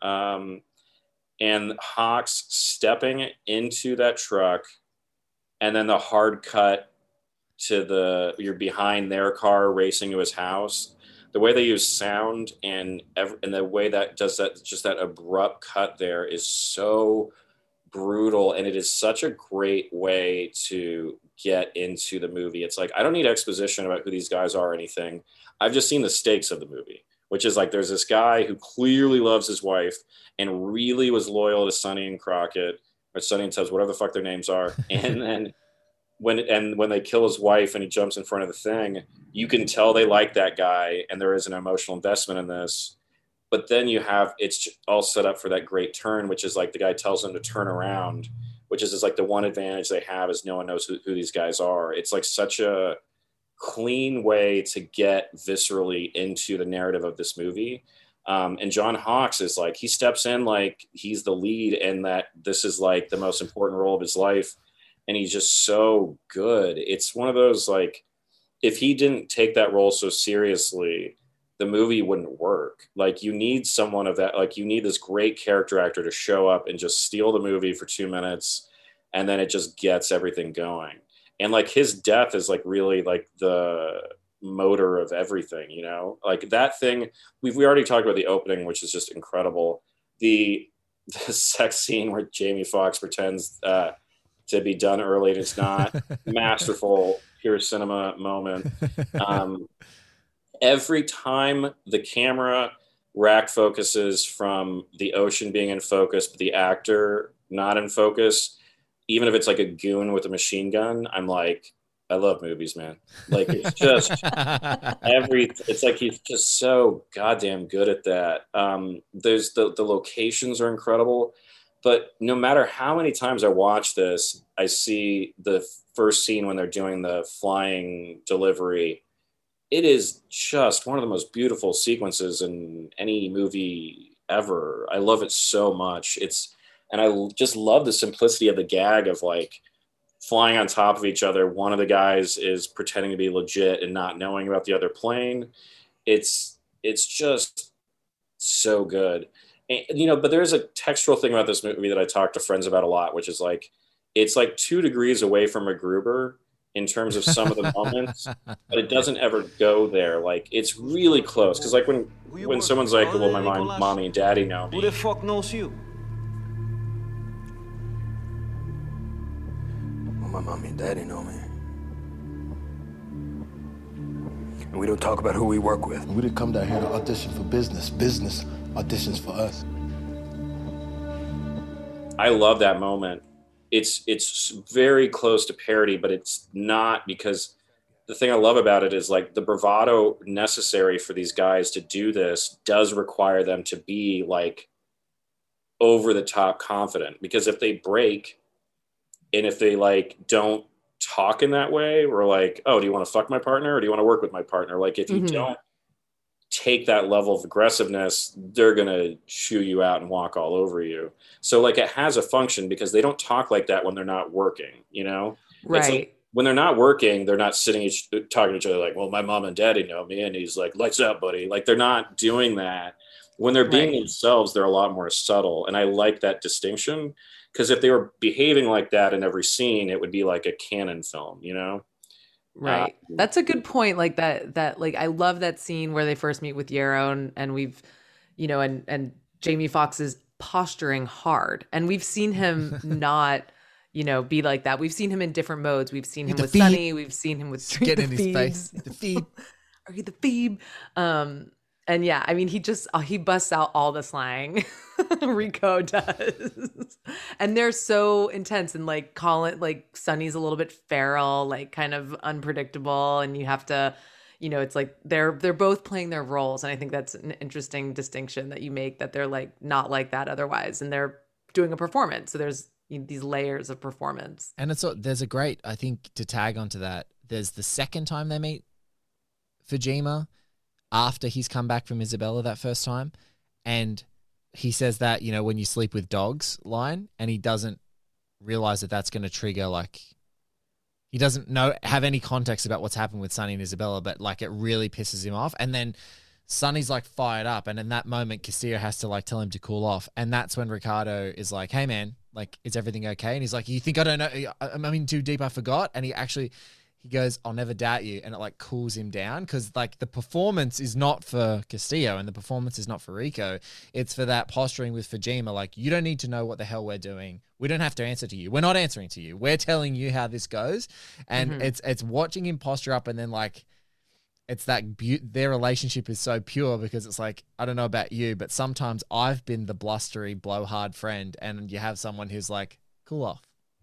And Hawks stepping into that truck and then the hard cut to you're behind their car racing to his house. The way they use sound and the way that does that, just that abrupt cut there is so brutal. And it is such a great way to get into the movie. It's like, I don't need exposition about who these guys are or anything. I've just seen the stakes of the movie, which is like, there's this guy who clearly loves his wife and really was loyal to Sonny and Crockett, or Sonny and Tubbs, whatever the fuck their names are. And then when they kill his wife and he jumps in front of the thing, you can tell they like that guy and there is an emotional investment in this. But then it's all set up for that great turn, which is like the guy tells them to turn around, which is like the one advantage they have is no one knows who these guys are. It's like such a clean way to get viscerally into the narrative of this movie. And John Hawkes is like, he steps in like he's the lead and that this is like the most important role of his life. And he's just so good. It's one of those, like, if he didn't take that role so seriously, the movie wouldn't work. Like, you need someone of that, like, you need this great character actor to show up and just steal the movie for 2 minutes, and then it just gets everything going. And, like, his death is, like, really, like, the motor of everything, you know? Like, that thing, we already talked about the opening, which is just incredible. The sex scene where Jamie Foxx pretends to be done early and it's not. Masterful, pure cinema moment. Every time the camera rack focuses from the ocean being in focus, but the actor not in focus, even if it's like a goon with a machine gun, I'm like, I love movies, man. Like, it's just it's like he's just so goddamn good at that. There's the locations are incredible. But no matter how many times I watch this, I see the first scene when they're doing the flying delivery. It is just one of the most beautiful sequences in any movie ever. I love it so much. And I just love the simplicity of the gag of like flying on top of each other. One of the guys is pretending to be legit and not knowing about the other plane. It's just so good. And, you know, but there's a textural thing about this movie that I talk to friends about a lot, which is like, it's like 2 degrees away from MacGruber in terms of some of the moments, but it doesn't ever go there. Like, it's really close. Cause like when someone's like, well, my mommy and daddy know me. Who the fuck knows you? Well, my mommy and daddy know me. and we don't talk about who we work with. We didn't come down here to audition for business. Business auditions for us. I love that moment. It's very close to parody, but it's not, because the thing I love about it is like the bravado necessary for these guys to do this does require them to be like over the top confident, because if they break and if they like don't talk in that way, we're like, oh, do you want to fuck my partner or do you want to work with my partner? Like if you don't take that level of aggressiveness, they're going to shoo you out and walk all over you. So like it has a function because they don't talk like that when they're not working, you know? Right. It's like, when they're not working, they're not sitting talking to each other like, well, my mom and daddy know me. And he's like, lights out, buddy. Like they're not doing that. When they're being themselves, they're a lot more subtle. And I like that distinction, because if they were behaving like that in every scene, it would be like a canon film, you know? Right. That's a good point. Like that, like, I love that scene where they first meet with Yarrow and we've, you know, and Jamie Foxx is posturing hard, and we've seen him not, you know, be like that. We've seen him in different modes. We've seen him with Sonny. We've seen him with Get in his face. The Phoebe. Are you the Phoebe? And yeah, I mean, he busts out all the slang. Rico does. And they're so intense, and like Colin, like Sonny's a little bit feral, like kind of unpredictable. And you have to, you know, it's like they're both playing their roles. And I think that's an interesting distinction that you make, that they're like not like that otherwise. And they're doing a performance. So there's these layers of performance. And there's a great, I think, to tag onto that, there's the second time they meet Fujima after he's come back from Isabella that first time. And he says that, you know, when you sleep with dogs line, and he doesn't realize that that's going to trigger, like, he doesn't have any context about what's happened with Sonny and Isabella, but like it really pisses him off. And then Sonny's like fired up. And in that moment, Castillo has to like tell him to cool off. And that's when Ricardo is like, hey man, like, is everything okay? And he's like, you think I don't know? I'm in too deep, I forgot. And he goes, I'll never doubt you. And it like cools him down, because like the performance is not for Castillo and the performance is not for Rico. It's for that posturing with Fujima. Like, you don't need to know what the hell we're doing. We don't have to answer to you. We're not answering to you. We're telling you how this goes. And it's watching him posture up, and then like, it's that their relationship is so pure, because it's like, I don't know about you, but sometimes I've been the blustery, blowhard friend, and you have someone who's like, cool off.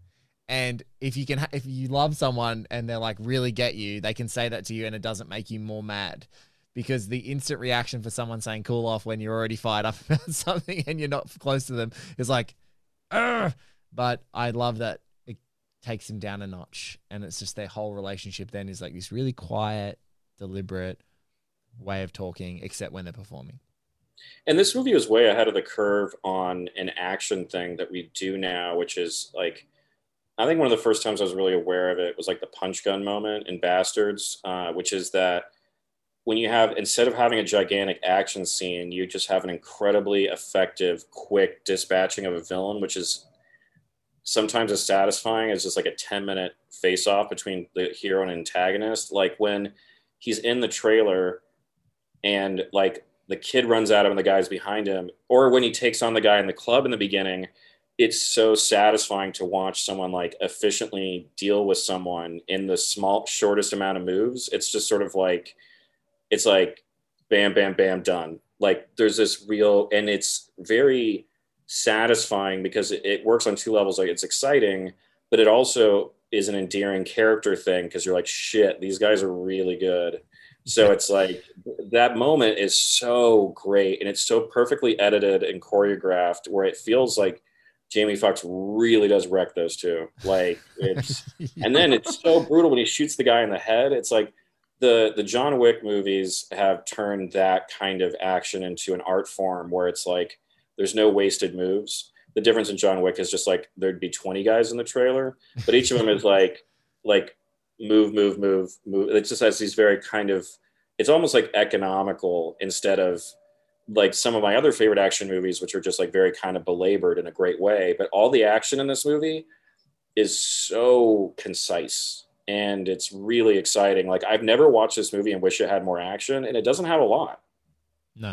And if you love someone and they're like really get you, they can say that to you and it doesn't make you more mad, because the instant reaction for someone saying cool off when you're already fired up about something and you're not close to them is like, ugh. But I love that it takes him down a notch, and it's just their whole relationship then is like this really quiet, deliberate way of talking, except when they're performing. And this movie was way ahead of the curve on an action thing that we do now, which is like, I think one of the first times I was really aware of it was like the punch gun moment in Bastards, which is that when you have, instead of having a gigantic action scene, you just have an incredibly effective, quick dispatching of a villain, which is sometimes as satisfying as just like a 10-minute face-off between the hero and antagonist. Like when he's in the trailer and like the kid runs at him and the guy's behind him, or when he takes on the guy in the club in the beginning, it's so satisfying to watch someone like efficiently deal with someone in the shortest amount of moves. It's just sort of like, it's like bam, bam, bam, done. Like there's this real, and it's very satisfying because it works on two levels. Like it's exciting, but it also is an endearing character thing, because you're like, shit, these guys are really good. So it's like that moment is so great, and it's so perfectly edited and choreographed where it feels like Jamie Foxx really does wreck those two. Like it's, and then it's so brutal when he shoots the guy in the head. It's like the John Wick movies have turned that kind of action into an art form where it's like, there's no wasted moves. The difference in John Wick is just like, there'd be 20 guys in the trailer, but each of them is like move. It just has these very kind of, it's almost like economical instead of like some of my other favorite action movies, which are just like very kind of belabored in a great way. But all the action in this movie is so concise and it's really exciting. Like I've never watched this movie and wish it had more action, and it doesn't have a lot. No.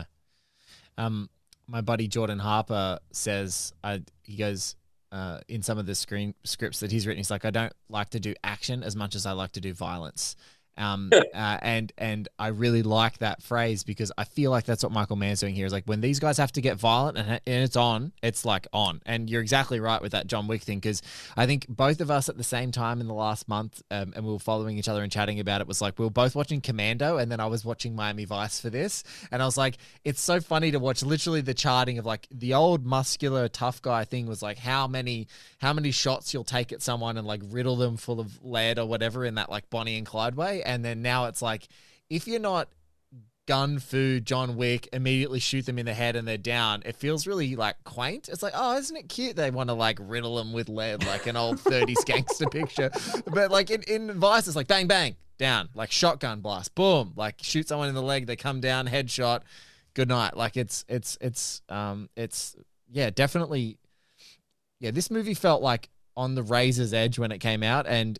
My buddy Jordan Harper says, he goes, in some of the screen scripts that he's written, he's like, I don't like to do action as much as I like to do violence. And I really like that phrase because I feel like that's what Michael Mann's doing here. Is like when these guys have to get violent and it's on, it's like on. And you're exactly right with that John Wick thing, because I think both of us at the same time in the last month, and we were following each other and chatting about it, was like we were both watching Commando, and then I was watching Miami Vice for this, and I was like, it's so funny to watch literally the charting of like the old muscular tough guy thing was like how many shots you'll take at someone and like riddle them full of lead or whatever in that like Bonnie and Clyde way. And then now it's like, if you're not gun fu John Wick, immediately shoot them in the head and they're down, it feels really like quaint. It's like, oh, isn't it cute? They want to like riddle them with lead, like an old 30s gangster picture. But like in Vice, it's like bang, bang, down, like shotgun blast, boom, like shoot someone in the leg, they come down, headshot, good night. Like it's yeah, definitely. Yeah, this movie felt like on the razor's edge when it came out, and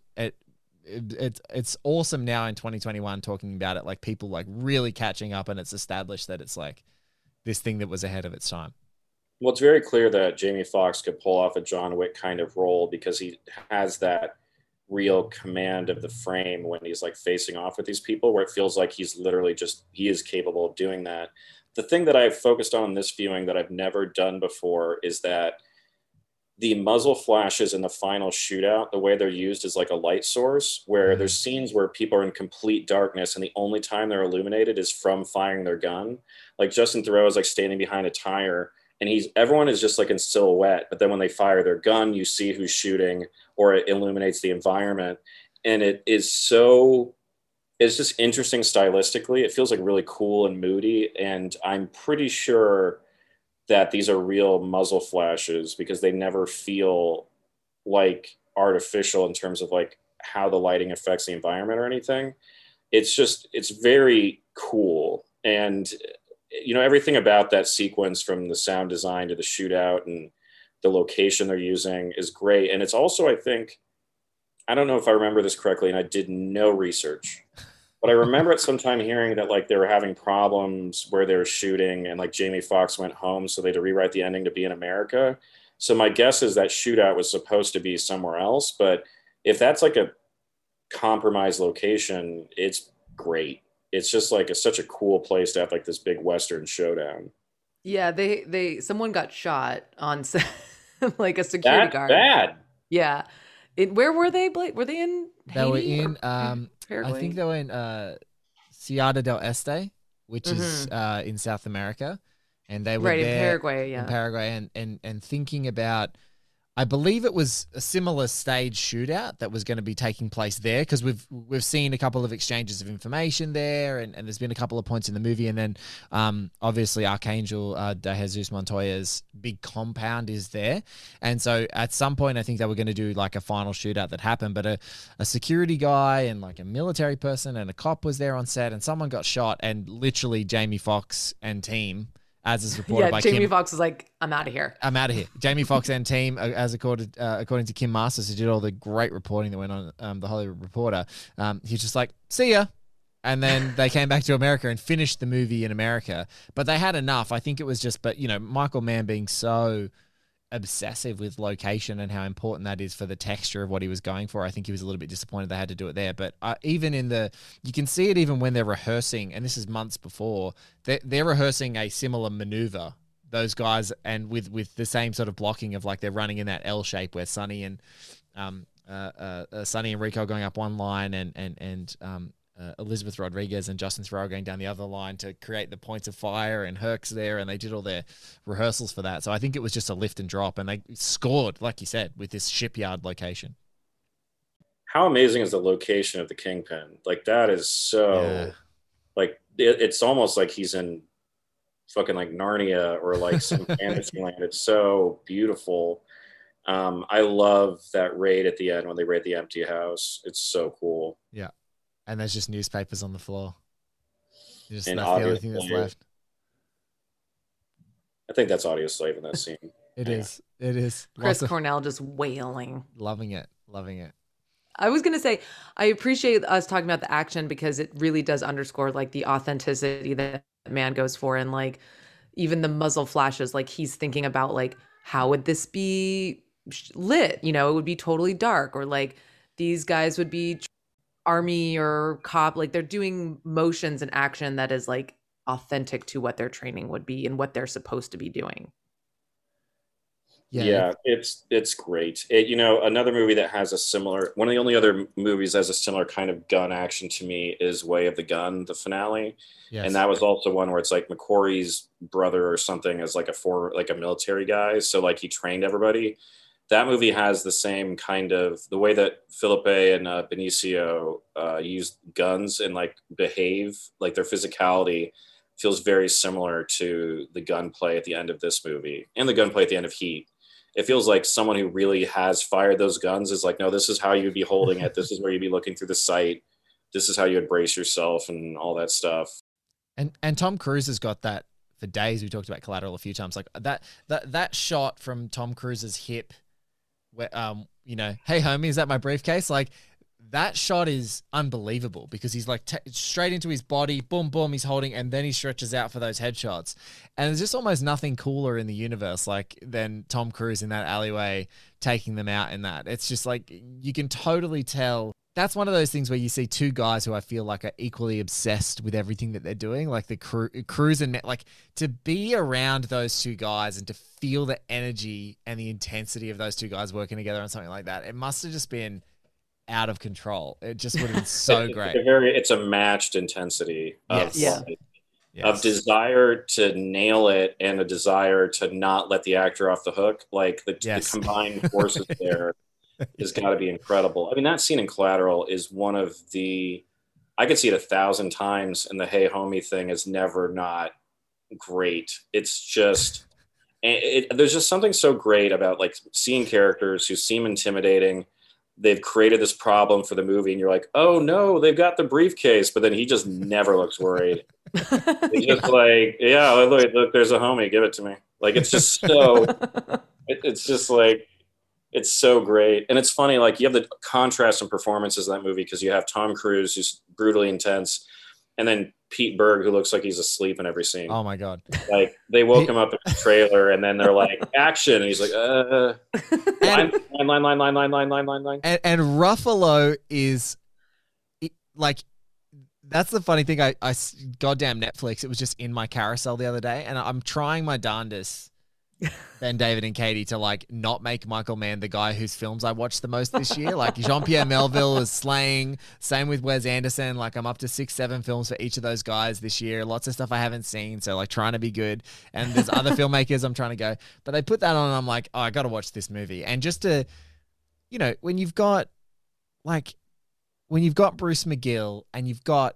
it's awesome now in 2021 talking about it, like people like really catching up, and it's established that it's like this thing that was ahead of its time. Well, it's very clear that Jamie Foxx could pull off a John Wick kind of role because he has that real command of the frame when he's like facing off with these people, where it feels like he's literally he is capable of doing that. The thing that I've focused on in this viewing that I've never done before is that the muzzle flashes in the final shootout, the way they're used is like a light source, where there's scenes where people are in complete darkness and the only time they're illuminated is from firing their gun. Like Justin Theroux is like standing behind a tire and everyone is just like in silhouette. But then when they fire their gun, you see who's shooting, or it illuminates the environment. And it's just interesting stylistically. It feels like really cool and moody. And I'm pretty sure that these are real muzzle flashes because they never feel like artificial in terms of like how the lighting affects the environment or anything. It's very cool. And, you know, everything about that sequence, from the sound design to the shootout and the location they're using, is great. And it's also, I think, I don't know if I remember this correctly, and I did no research, but I remember at some time hearing that like they were having problems where they were shooting, and like Jamie Foxx went home, so they had to rewrite the ending to be in America. So my guess is that shootout was supposed to be somewhere else, but if that's like a compromised location, it's great. It's just like such a cool place to have like this big Western showdown. Yeah, someone got shot on set, like a security guard. Bad. Yeah. Where were they, Blake? Were they in Haiti? They were in Paraguay? I think they were in Ciudad del Este, which is in South America, and they were right there in Paraguay, yeah. In Paraguay, and thinking about, I believe it was a similar stage shootout that was going to be taking place there, because we've seen a couple of exchanges of information there, and there's been a couple of points in the movie, and then obviously Archangel de Jesus Montoya's big compound is there, and so at some point I think they were going to do like a final shootout that happened, but a security guy and like a military person and a cop was there on set, and someone got shot, and literally Jamie Foxx and team, as is reported by Jamie Kim. Foxx was like, I'm out of here. I'm out of here. Jamie Foxx and team, as according to Kim Masters, who did all the great reporting that went on The Hollywood Reporter, he's just like, see ya. And then they came back to America and finished the movie in America. But they had enough. I think it was just, but, you know, Michael Mann being so obsessive with location and how important that is for the texture of what he was going for, I think he was a little bit disappointed they had to do it there. But even you can see it even when they're rehearsing, and this is months before, they're rehearsing a similar maneuver, those guys, and with the same sort of blocking of like they're running in that L shape where Sonny and Rico are going up one line, and Elizabeth Rodriguez and Justin Theroux going down the other line to create the points of fire, and Herc's there, and they did all their rehearsals for that. So I think it was just a lift and drop, and they scored, like you said, with this shipyard location. How amazing is the location of the Kingpin? Like that is so, like it's almost like he's in fucking like Narnia or like some fantasy land. It's so beautiful. I love that raid at the end when they raid the empty house. It's so cool. Yeah. And there's just newspapers on the floor. That's and the only thing that's left. I think that's Audio Slave in that scene. It is. It is. Chris Cornell just wailing. Loving it. I was going to say, I appreciate us talking about the action because it really does underscore like the authenticity that Mann goes for. And like even the muzzle flashes, like he's thinking about like, how would this be lit? You know, it would be totally dark, or like these guys would be army or cop. Like they're doing motions and action that is like authentic to what their training would be and what they're supposed to be doing. Yeah, it's great. Another movie that has a similar, one of the only other movies that has a similar kind of gun action to me is Way of the Gun, the finale. Yes. And that was also one where it's like McQuarrie's brother or something as like a military guy. So like he trained everybody. That movie has the same kind of, the way that Felipe and Benicio use guns and like behave, like their physicality feels very similar to the gunplay at the end of this movie and the gunplay at the end of Heat. It feels like someone who really has fired those guns is like, no, this is how you'd be holding it. This is where you'd be looking through the sight. This is how you would brace yourself and all that stuff. And Tom Cruise has got that for days. We talked about Collateral a few times. Like that shot from Tom Cruise's hip where, hey homie, is that my briefcase? Like that shot is unbelievable because he's like straight into his body, boom, boom, he's holding, and then he stretches out for those headshots. And there's just almost nothing cooler in the universe than Tom Cruise in that alleyway taking them out in that. It's just like, you can totally tell. That's one of those things where you see two guys who I feel like are equally obsessed with everything that they're doing, like the Cruise and like to be around those two guys and to feel the energy and the intensity of those two guys working together on something like that. It must have just been out of control. It just would have been so great. It's a matched intensity of desire to nail it and a desire to not let the actor off the hook. Like the combined forces there has got to be incredible. I mean, that scene in Collateral is one of the, I could see it 1,000 times, and the hey homie thing is never not great. It's just, there's just something so great about like seeing characters who seem intimidating. They've created this problem for the movie and you're like, oh no, they've got the briefcase, but then he just never looks worried. He's just like, yeah, look, there's a homie, give it to me. Like, it's just so, it's just like, it's so great. And it's funny, like you have the contrast in performances in that movie because you have Tom Cruise, who's brutally intense, and then Pete Berg, who looks like he's asleep in every scene. Oh my God. Like they woke him up in the trailer and then they're like, action. And he's like, line. And Ruffalo is like, that's the funny thing. I goddamn Netflix. It was just in my carousel the other day and I'm trying my darndest, Ben, David, and Katie, to like not make Michael Mann the guy whose films I watched the most this year. Like Jean-Pierre Melville is slaying. Same with Wes Anderson. Like I'm up to 6-7 films for each of those guys this year. Lots of stuff I haven't seen. So like trying to be good. And there's other filmmakers I'm trying to go. But they put that on and I'm like, oh, I got to watch this movie. And just to, when you've got Bruce McGill and you've got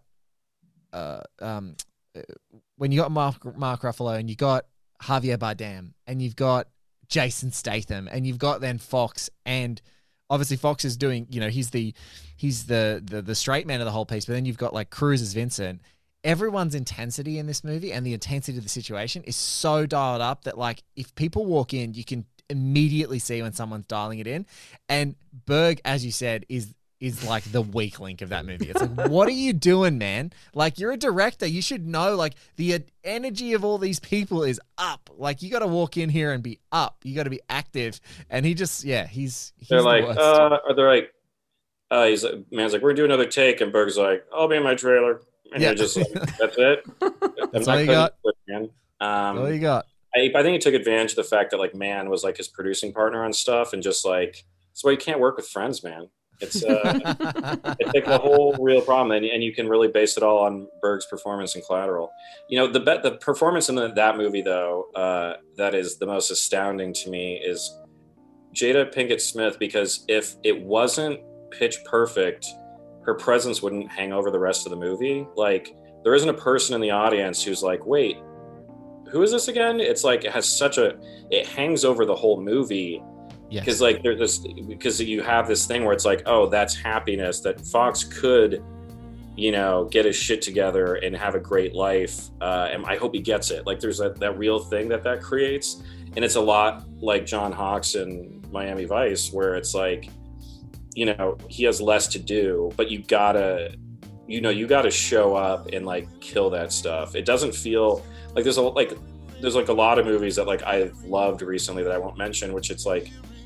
when you got Mark Ruffalo and you got Javier Bardem and you've got Jason Statham and you've got then Fox, and obviously Fox is doing, he's the straight man of the whole piece, but then you've got like Cruise as Vincent. Everyone's intensity in this movie and the intensity of the situation is so dialed up that like if people walk in, you can immediately see when someone's dialing it in. And Berg, as you said, is like the weak link of that movie. It's like, what are you doing, man? Like, you're a director. You should know, like, the energy of all these people is up. Like, you got to walk in here and be up. You got to be active. And he just, he's they're like, the man's like, we're going to do another take. And Berg's like, I'll be in my trailer. And they're just like, that's it. That's all you got. All you got. I think he took advantage of the fact that, like, Mann was, like, his producing partner on stuff. And just, like, that's why you can't work with friends, man. It's like the whole real problem, and you can really base it all on Berg's performance in Collateral. The performance in that movie, though, that is the most astounding to me is Jada Pinkett Smith, because if it wasn't pitch perfect, her presence wouldn't hang over the rest of the movie. Like, there isn't a person in the audience who's like, wait, who is this again? It's like it hangs over the whole movie. Because like because you have this thing where it's like, oh, that's happiness, that Fox could, get his shit together and have a great life. And I hope he gets it. Like there's that real thing that creates. And it's a lot like John Hawkes in Miami Vice, where it's like, he has less to do, but you gotta show up and like kill that stuff. It doesn't feel like there's a lot of movies that like I've loved recently that I won't mention, which it's like,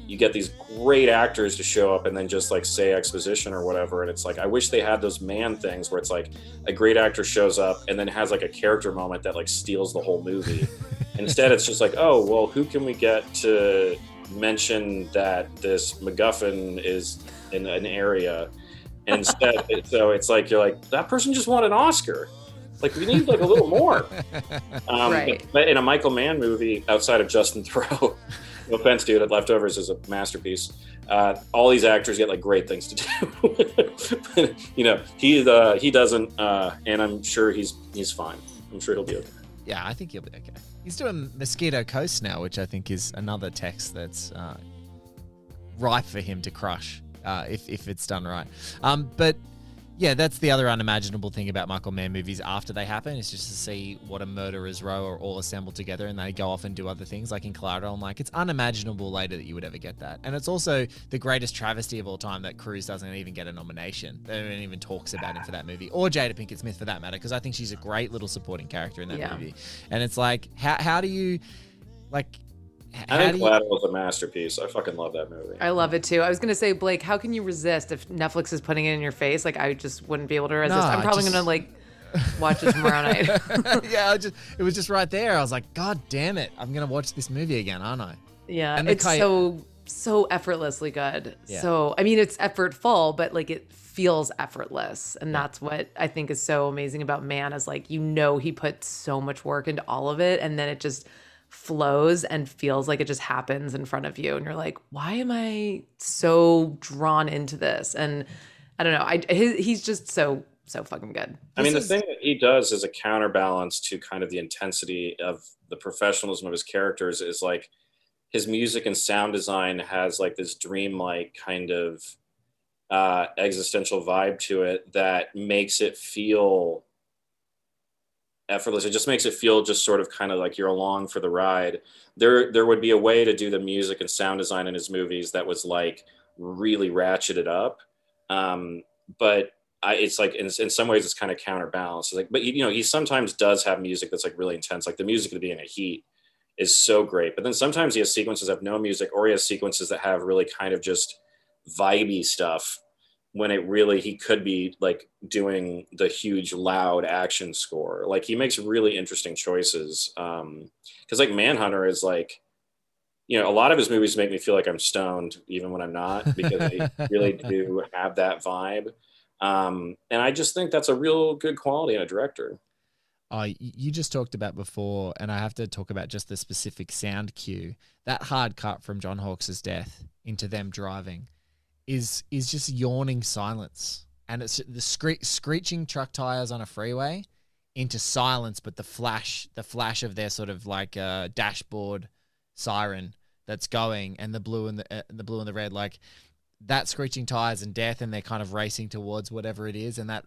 you get these great actors to show up and then just like say exposition or whatever. And it's like, I wish they had those Man things where it's like a great actor shows up and then has like a character moment that like steals the whole movie. Instead, it's just like, oh, well, who can we get to mention that this MacGuffin is in an area? And instead, so it's like, you're like, that person just won an Oscar. Like, we need like a little more. Right. But in a Michael Mann movie, outside of Justin Theroux, no offense, dude, Leftovers is a masterpiece. All these actors get like great things to do. But, you know, he doesn't, and I'm sure he's fine. I'm sure he'll be okay. Yeah, I think he'll be okay. He's doing Mosquito Coast now, which I think is another text that's ripe for him to crush if it's done right. But yeah, that's the other unimaginable thing about Michael Mann movies after they happen, is just to see what a murderer's row are all assembled together and they go off and do other things like in Collateral. And like, it's unimaginable later that you would ever get that. And it's also the greatest travesty of all time that Cruise doesn't even get a nomination. They don't even talks about him for that movie, or Jada Pinkett Smith for that matter, because I think she's a great little supporting character in that movie. And it's like, how do you, like... I think Collateral is a masterpiece. I fucking love that movie. I love it too. I was gonna say, Blake, how can you resist if Netflix is putting it in your face? Like, I just wouldn't be able to resist. No, I'm probably gonna like watch it tomorrow night. Yeah, it was just right there. I was like, God damn it, I'm gonna watch this movie again, aren't I? Yeah, and it's so effortlessly good. Yeah. So I mean, it's effortful, but like it feels effortless, and that's what I think is so amazing about Mann. Is like, you know, he put so much work into all of it, and then it just flows and feels like it just happens in front of you, and you're like, why am I so drawn into this? And I don't know, he's just so fucking good. I mean, the thing that he does as a counterbalance to kind of the intensity of the professionalism of his characters is like his music and sound design has like this dreamlike kind of existential vibe to it that makes it feel effortless. It just makes it feel just sort of kind of like you're along for the ride. There would be a way to do the music and sound design in his movies that was like really ratcheted up, but it's like in some ways it's kind of counterbalanced. Like, but you know, he sometimes does have music that's like really intense. Like the music at the beginning of Heat is so great, but then sometimes he has sequences that have no music, or he has sequences that have really kind of just vibey stuff, when it really, he could be like doing the huge loud action score. Like he makes really interesting choices. Cause like Manhunter is like, you know, a lot of his movies make me feel like I'm stoned even when I'm not, because they really do have that vibe. And I just think that's a real good quality in a director. You just talked about before, and I have to talk about just the specific sound cue. That hard cut from John Hawkes' death into them driving is just yawning silence, and it's the screeching truck tires on a freeway into silence, but the flash of their sort of like dashboard siren that's going, and the blue and the red, like that screeching tires and death, and they're kind of racing towards whatever it is, and that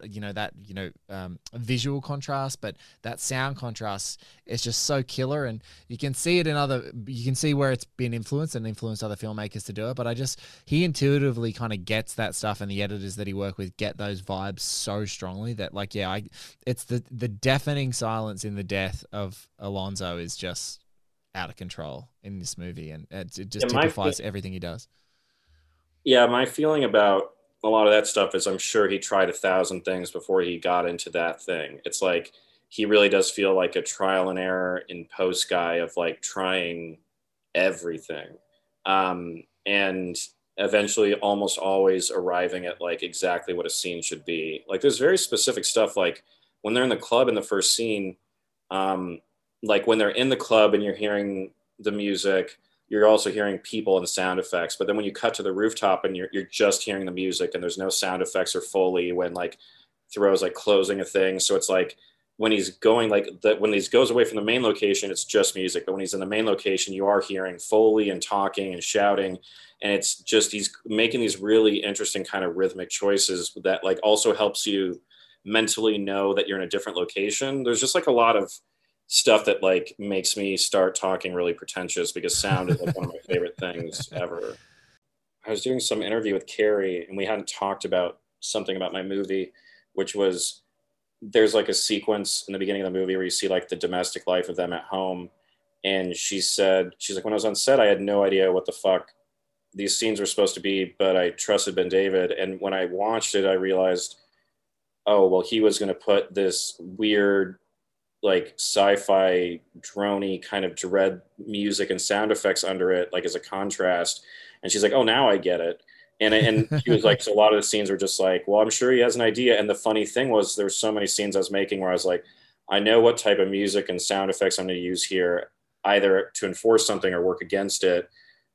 visual contrast, but that sound contrast is just so killer. And you can see it you can see where it's been influenced other filmmakers to do it, but he intuitively kind of gets that stuff, and the editors that he worked with get those vibes so strongly that like, yeah, it's the deafening silence in the death of Alonzo is just out of control in this movie, and it just typifies everything he does. Yeah, my feeling about a lot of that stuff is I'm sure he tried 1,000 things before he got into that thing. It's like he really does feel like a trial and error in post guy of like trying everything. And eventually almost always arriving at like exactly what a scene should be. Like there's very specific stuff, like when they're in the club in the first scene, like when they're in the club and you're hearing the music, you're also hearing people and sound effects. But then when you cut to the rooftop and you're just hearing the music and there's no sound effects or Foley when like Theroux's like closing a thing. So it's like when he's going when he goes away from the main location, it's just music. But when he's in the main location, you are hearing Foley and talking and shouting. And it's just, he's making these really interesting kind of rhythmic choices that like also helps you mentally know that you're in a different location. There's just like a lot of stuff that like makes me start talking really pretentious, because sound is like one of my favorite things ever. I was doing some interview with Carrie and we hadn't talked about something about my movie, which was there's like a sequence in the beginning of the movie where you see like the domestic life of them at home. And she's like, when I was on set, I had no idea what the fuck these scenes were supposed to be, but I trusted Ben David. And when I watched it, I realized, oh, well, he was going to put this weird, like sci-fi droney kind of dread music and sound effects under it, like as a contrast. And she's like, oh, now I get it. And she was like, so a lot of the scenes were just like, well, I'm sure he has an idea. And the funny thing was there were so many scenes I was making where I was like, I know what type of music and sound effects I'm going to use here, either to enforce something or work against it.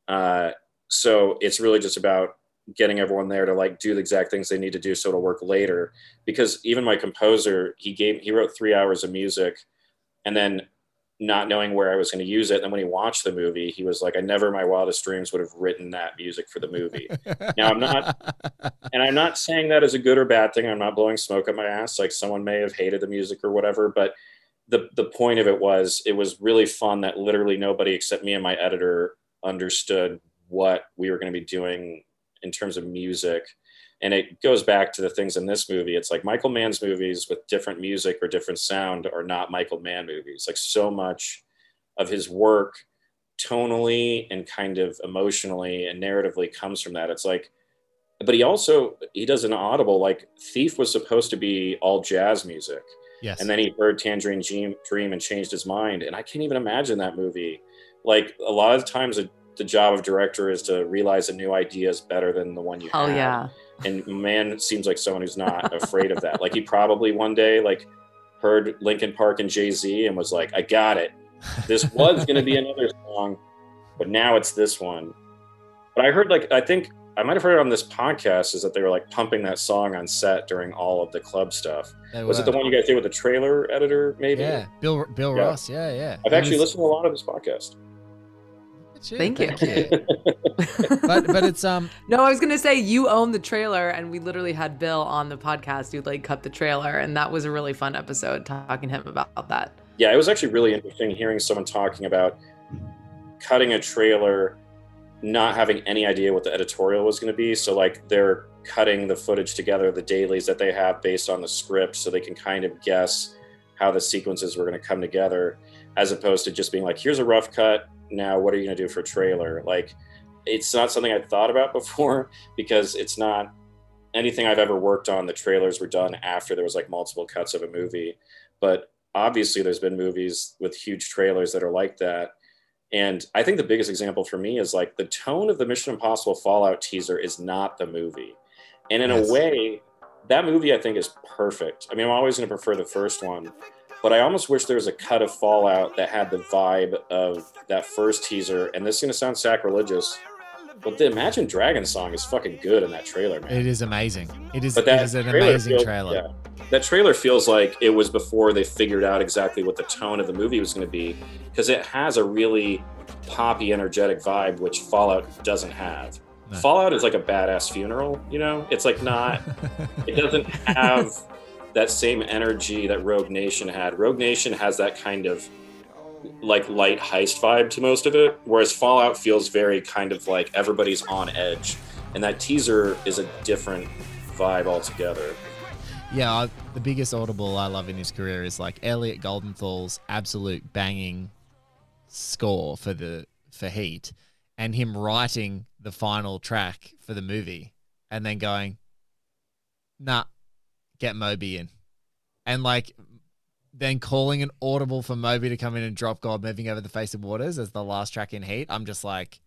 So it's really just about getting everyone there to like do the exact things they need to do so it'll work later. Because even my composer, he wrote 3 hours of music, and then not knowing where I was going to use it. And then when he watched the movie, he was like, I never in my wildest dreams would have written that music for the movie. Now I'm not saying that as a good or bad thing. I'm not blowing smoke up my ass. Like someone may have hated the music or whatever, but the point of it was really fun that literally nobody except me and my editor understood what we were going to be doing in terms of music. And it goes back to the things in this movie. It's like Michael Mann's movies with different music or different sound are not Michael Mann movies. Like so much of his work tonally and kind of emotionally and narratively comes from that. It's like, but he does an audible, like Thief was supposed to be all jazz music. Yes. And then he heard Tangerine Dream and changed his mind. And I can't even imagine that movie. Like a lot of times the job of director is to realize a new idea is better than the one you had. Oh yeah. And Mann seems like someone who's not afraid of that. Like he probably one day like heard Linkin Park and Jay-Z and was like, I got it. This was going to be another song, but now it's this one. But I heard I think I might have heard it on this podcast is that they were like pumping that song on set during all of the club stuff. Was it the one you guys did with the trailer editor maybe? Yeah, Bill Ross. Yeah. I've actually listened to a lot of this podcast. Thank you. but it's No, I was gonna say you own the trailer, and we literally had Bill on the podcast who like cut the trailer, and that was a really fun episode talking to him about that. Yeah, it was actually really interesting hearing someone talking about cutting a trailer, not having any idea what the editorial was going to be. So like they're cutting the footage together, the dailies that they have based on the script, so they can kind of guess how the sequences were going to come together, as opposed to just being like, here's a rough cut. Now, what are you going to do for a trailer? Like, it's not something I'd thought about before because it's not anything I've ever worked on. The trailers were done after there was like multiple cuts of a movie. But obviously there's been movies with huge trailers that are like that. And I think the biggest example for me is like the tone of the Mission Impossible Fallout teaser is not the movie. And in a way, that movie I think is perfect. I mean, I'm always going to prefer the first one. But I almost wish there was a cut of Fallout that had the vibe of that first teaser. And this is going to sound sacrilegious, but the Imagine Dragons song is fucking good in that trailer, man. It is amazing. It is an trailer amazing trailer. Yeah. That trailer feels like it was before they figured out exactly what the tone of the movie was going to be, because it has a really poppy, energetic vibe, which Fallout doesn't have. No. Fallout is like a badass funeral, you know? It's like not, it doesn't have that same energy that Rogue Nation had. Rogue Nation has that kind of like light heist vibe to most of it, whereas Fallout feels very kind of like everybody's on edge, and that teaser is a different vibe altogether. Yeah, the biggest audible I love in his career is like Elliot Goldenthal's absolute banging score for Heat, and him writing the final track for the movie and then going, nah, get Moby in. And like then calling an audible for Moby to come in and drop God Moving Over the Face of Waters as the last track in Heat. I'm just like,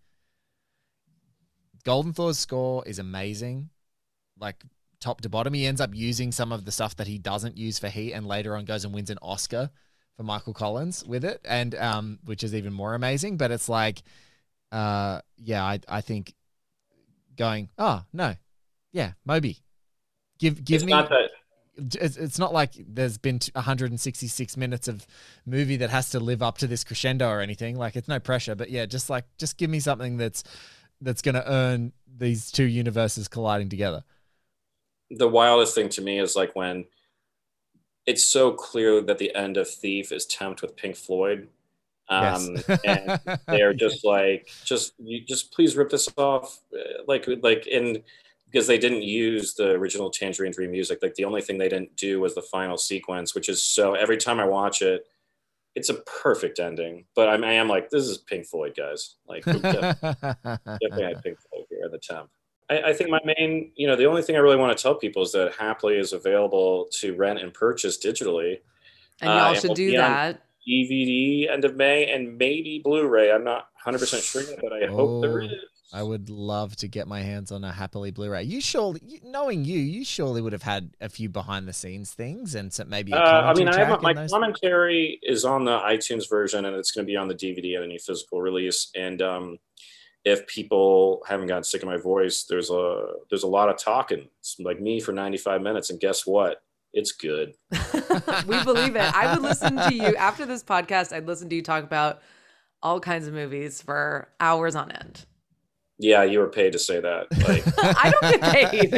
Goldenthal's score is amazing. Like top to bottom. He ends up using some of the stuff that he doesn't use for Heat and later on goes and wins an Oscar for Michael Collins with it. And which is even more amazing. But it's like, I think going, oh no. Yeah, Moby. Give it's me not that. It's not like there's been 166 minutes of movie that has to live up to this crescendo or anything. Like it's no pressure, but yeah, just give me something that's going to earn these two universes colliding together. The wildest thing to me is like when it's so clear that the end of Thief is Tempt with Pink Floyd. And they're just like, just please rip this off. Because they didn't use the original Tangerine Dream music. Like the only thing they didn't do was the final sequence, which is so every time I watch it, it's a perfect ending. But I am like, this is Pink Floyd, guys. Like definitely had Pink Floyd here, the temp. I think my main, the only thing I really want to tell people is that Happily is available to rent and purchase digitally. And y'all should do that. DVD end of May and maybe Blu-ray. I'm not 100% sure yet, but I hope there is. I would love to get my hands on a Happily Blu-ray. Knowing you surely would have had a few behind-the-scenes things and some, maybe a commentary track my commentary is on the iTunes version, and it's going to be on the DVD and any physical release. And if people haven't gotten sick of my voice, there's a lot of talking. It's like me for 95 minutes, and guess what? It's good. We believe it. I would listen to you after this podcast. I'd listen to you talk about all kinds of movies for hours on end. Yeah, you were paid to say that. Like, I don't get paid.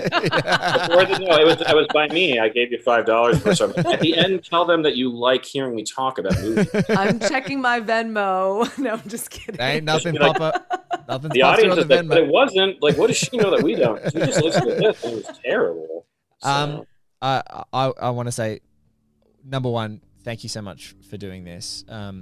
It was by me. I gave you $5 for something. At the end, tell them that you like hearing me talk about movies. I'm checking my Venmo. No, I'm just kidding. Ain't nothing pop up. Nothing. The audience is like, but it wasn't. Like, what does she know that we don't? She just listened to this, and it was terrible. So. I want to say, number one, thank you so much for doing this.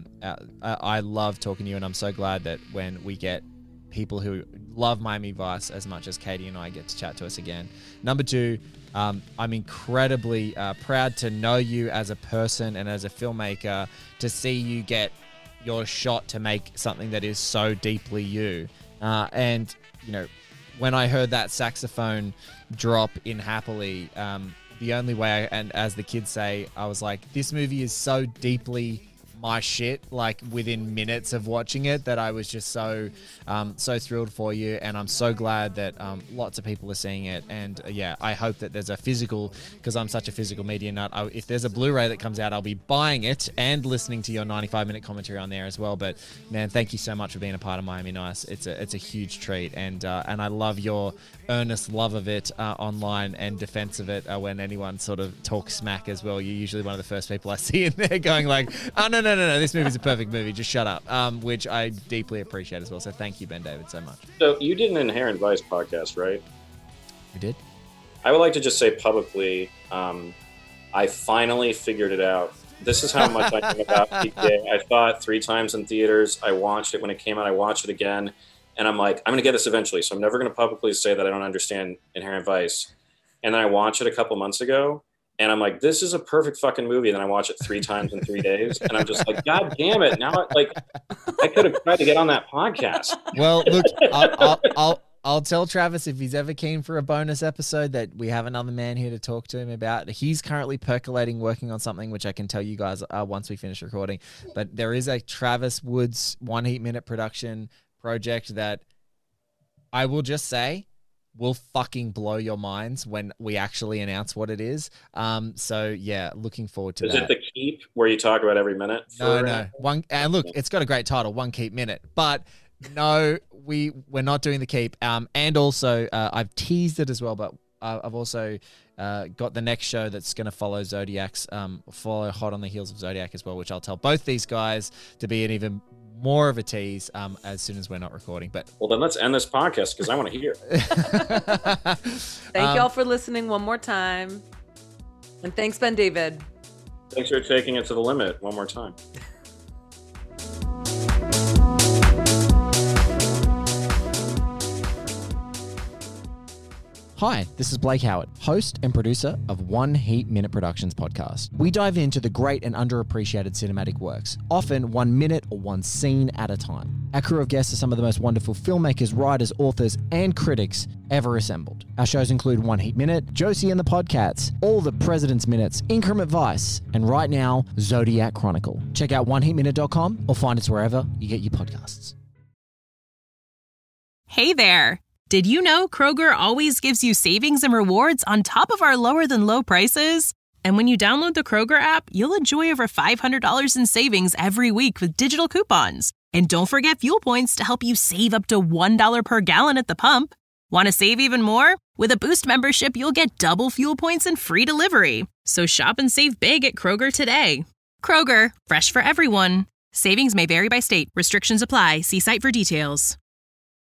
I love talking to you, and I'm so glad that when we get people who love Miami Vice as much as Katie and I get to chat to us again. Number two, I'm incredibly proud to know you as a person and as a filmmaker, to see you get your shot to make something that is so deeply you. And, when I heard that saxophone drop in Happily, the only way, and as the kids say, I was like, this movie is so deeply my shit, like within minutes of watching it, that I was just so thrilled for you. And I'm so glad that lots of people are seeing it. And I hope that there's a physical, because I'm such a physical media nut, if there's a Blu-ray that comes out, I'll be buying it and listening to your 95-minute commentary on there as well. But man, thank you so much for being a part of Miami Nice. It's a huge treat. And I love your earnest love of it online and defense of it when anyone sort of talks smack as well. You're usually one of the first people I see in there going like, oh, no, this movie's a perfect movie, just shut up, which I deeply appreciate as well. So thank you, Ben David, so much. So you did an Inherent Vice podcast, right? We did. I would like to just say publicly, I finally figured it out. This is how much I think about PTA. I saw it 3 times in theaters. I watched it when it came out. I watched it again. And I'm like, I'm going to get this eventually. So I'm never going to publicly say that I don't understand Inherent Vice. And then I watched it a couple months ago. And I'm like, this is a perfect fucking movie. And then I watch it 3 times in 3 days. And I'm just like, God damn it. Now, I could have tried to get on that podcast. Well, look, I'll tell Travis if he's ever keen for a bonus episode that we have another man here to talk to him about. He's currently percolating, working on something, which I can tell you guys once we finish recording. But there is a Travis Woods 1 Heat Minute production project that I will just say will fucking blow your minds when we actually announce what it is. So yeah, looking forward to that. Is it The Keep, where you talk about every minute? No. And look, it's got a great title, 1 Keep Minute. But no, we're not doing The Keep. And also, I've teased it as well, but I've also got the next show that's going to follow Zodiac's, follow hot on the heels of Zodiac as well, which I'll tell both these guys to be an even more of a tease as soon as we're not recording. But well, then let's end this podcast because I want to hear. Thank y'all for listening one more time. And thanks, Ben David. Thanks for taking it to the limit one more time. Hi, this is Blake Howard, host and producer of 1 Heat Minute Productions podcast. We dive into the great and underappreciated cinematic works, often 1 minute or 1 scene at a time. Our crew of guests are some of the most wonderful filmmakers, writers, authors, and critics ever assembled. Our shows include 1 Heat Minute, Josie and the Podcats, All the President's Minutes, Increment Vice, and right now, Zodiac Chronicle. Check out oneheatminute.com or find us wherever you get your podcasts. Hey there. Did you know Kroger always gives you savings and rewards on top of our lower than low prices? And when you download the Kroger app, you'll enjoy over $500 in savings every week with digital coupons. And don't forget fuel points to help you save up to $1 per gallon at the pump. Want to save even more? With a Boost membership, you'll get double fuel points and free delivery. So shop and save big at Kroger today. Kroger, fresh for everyone. Savings may vary by state. Restrictions apply. See site for details.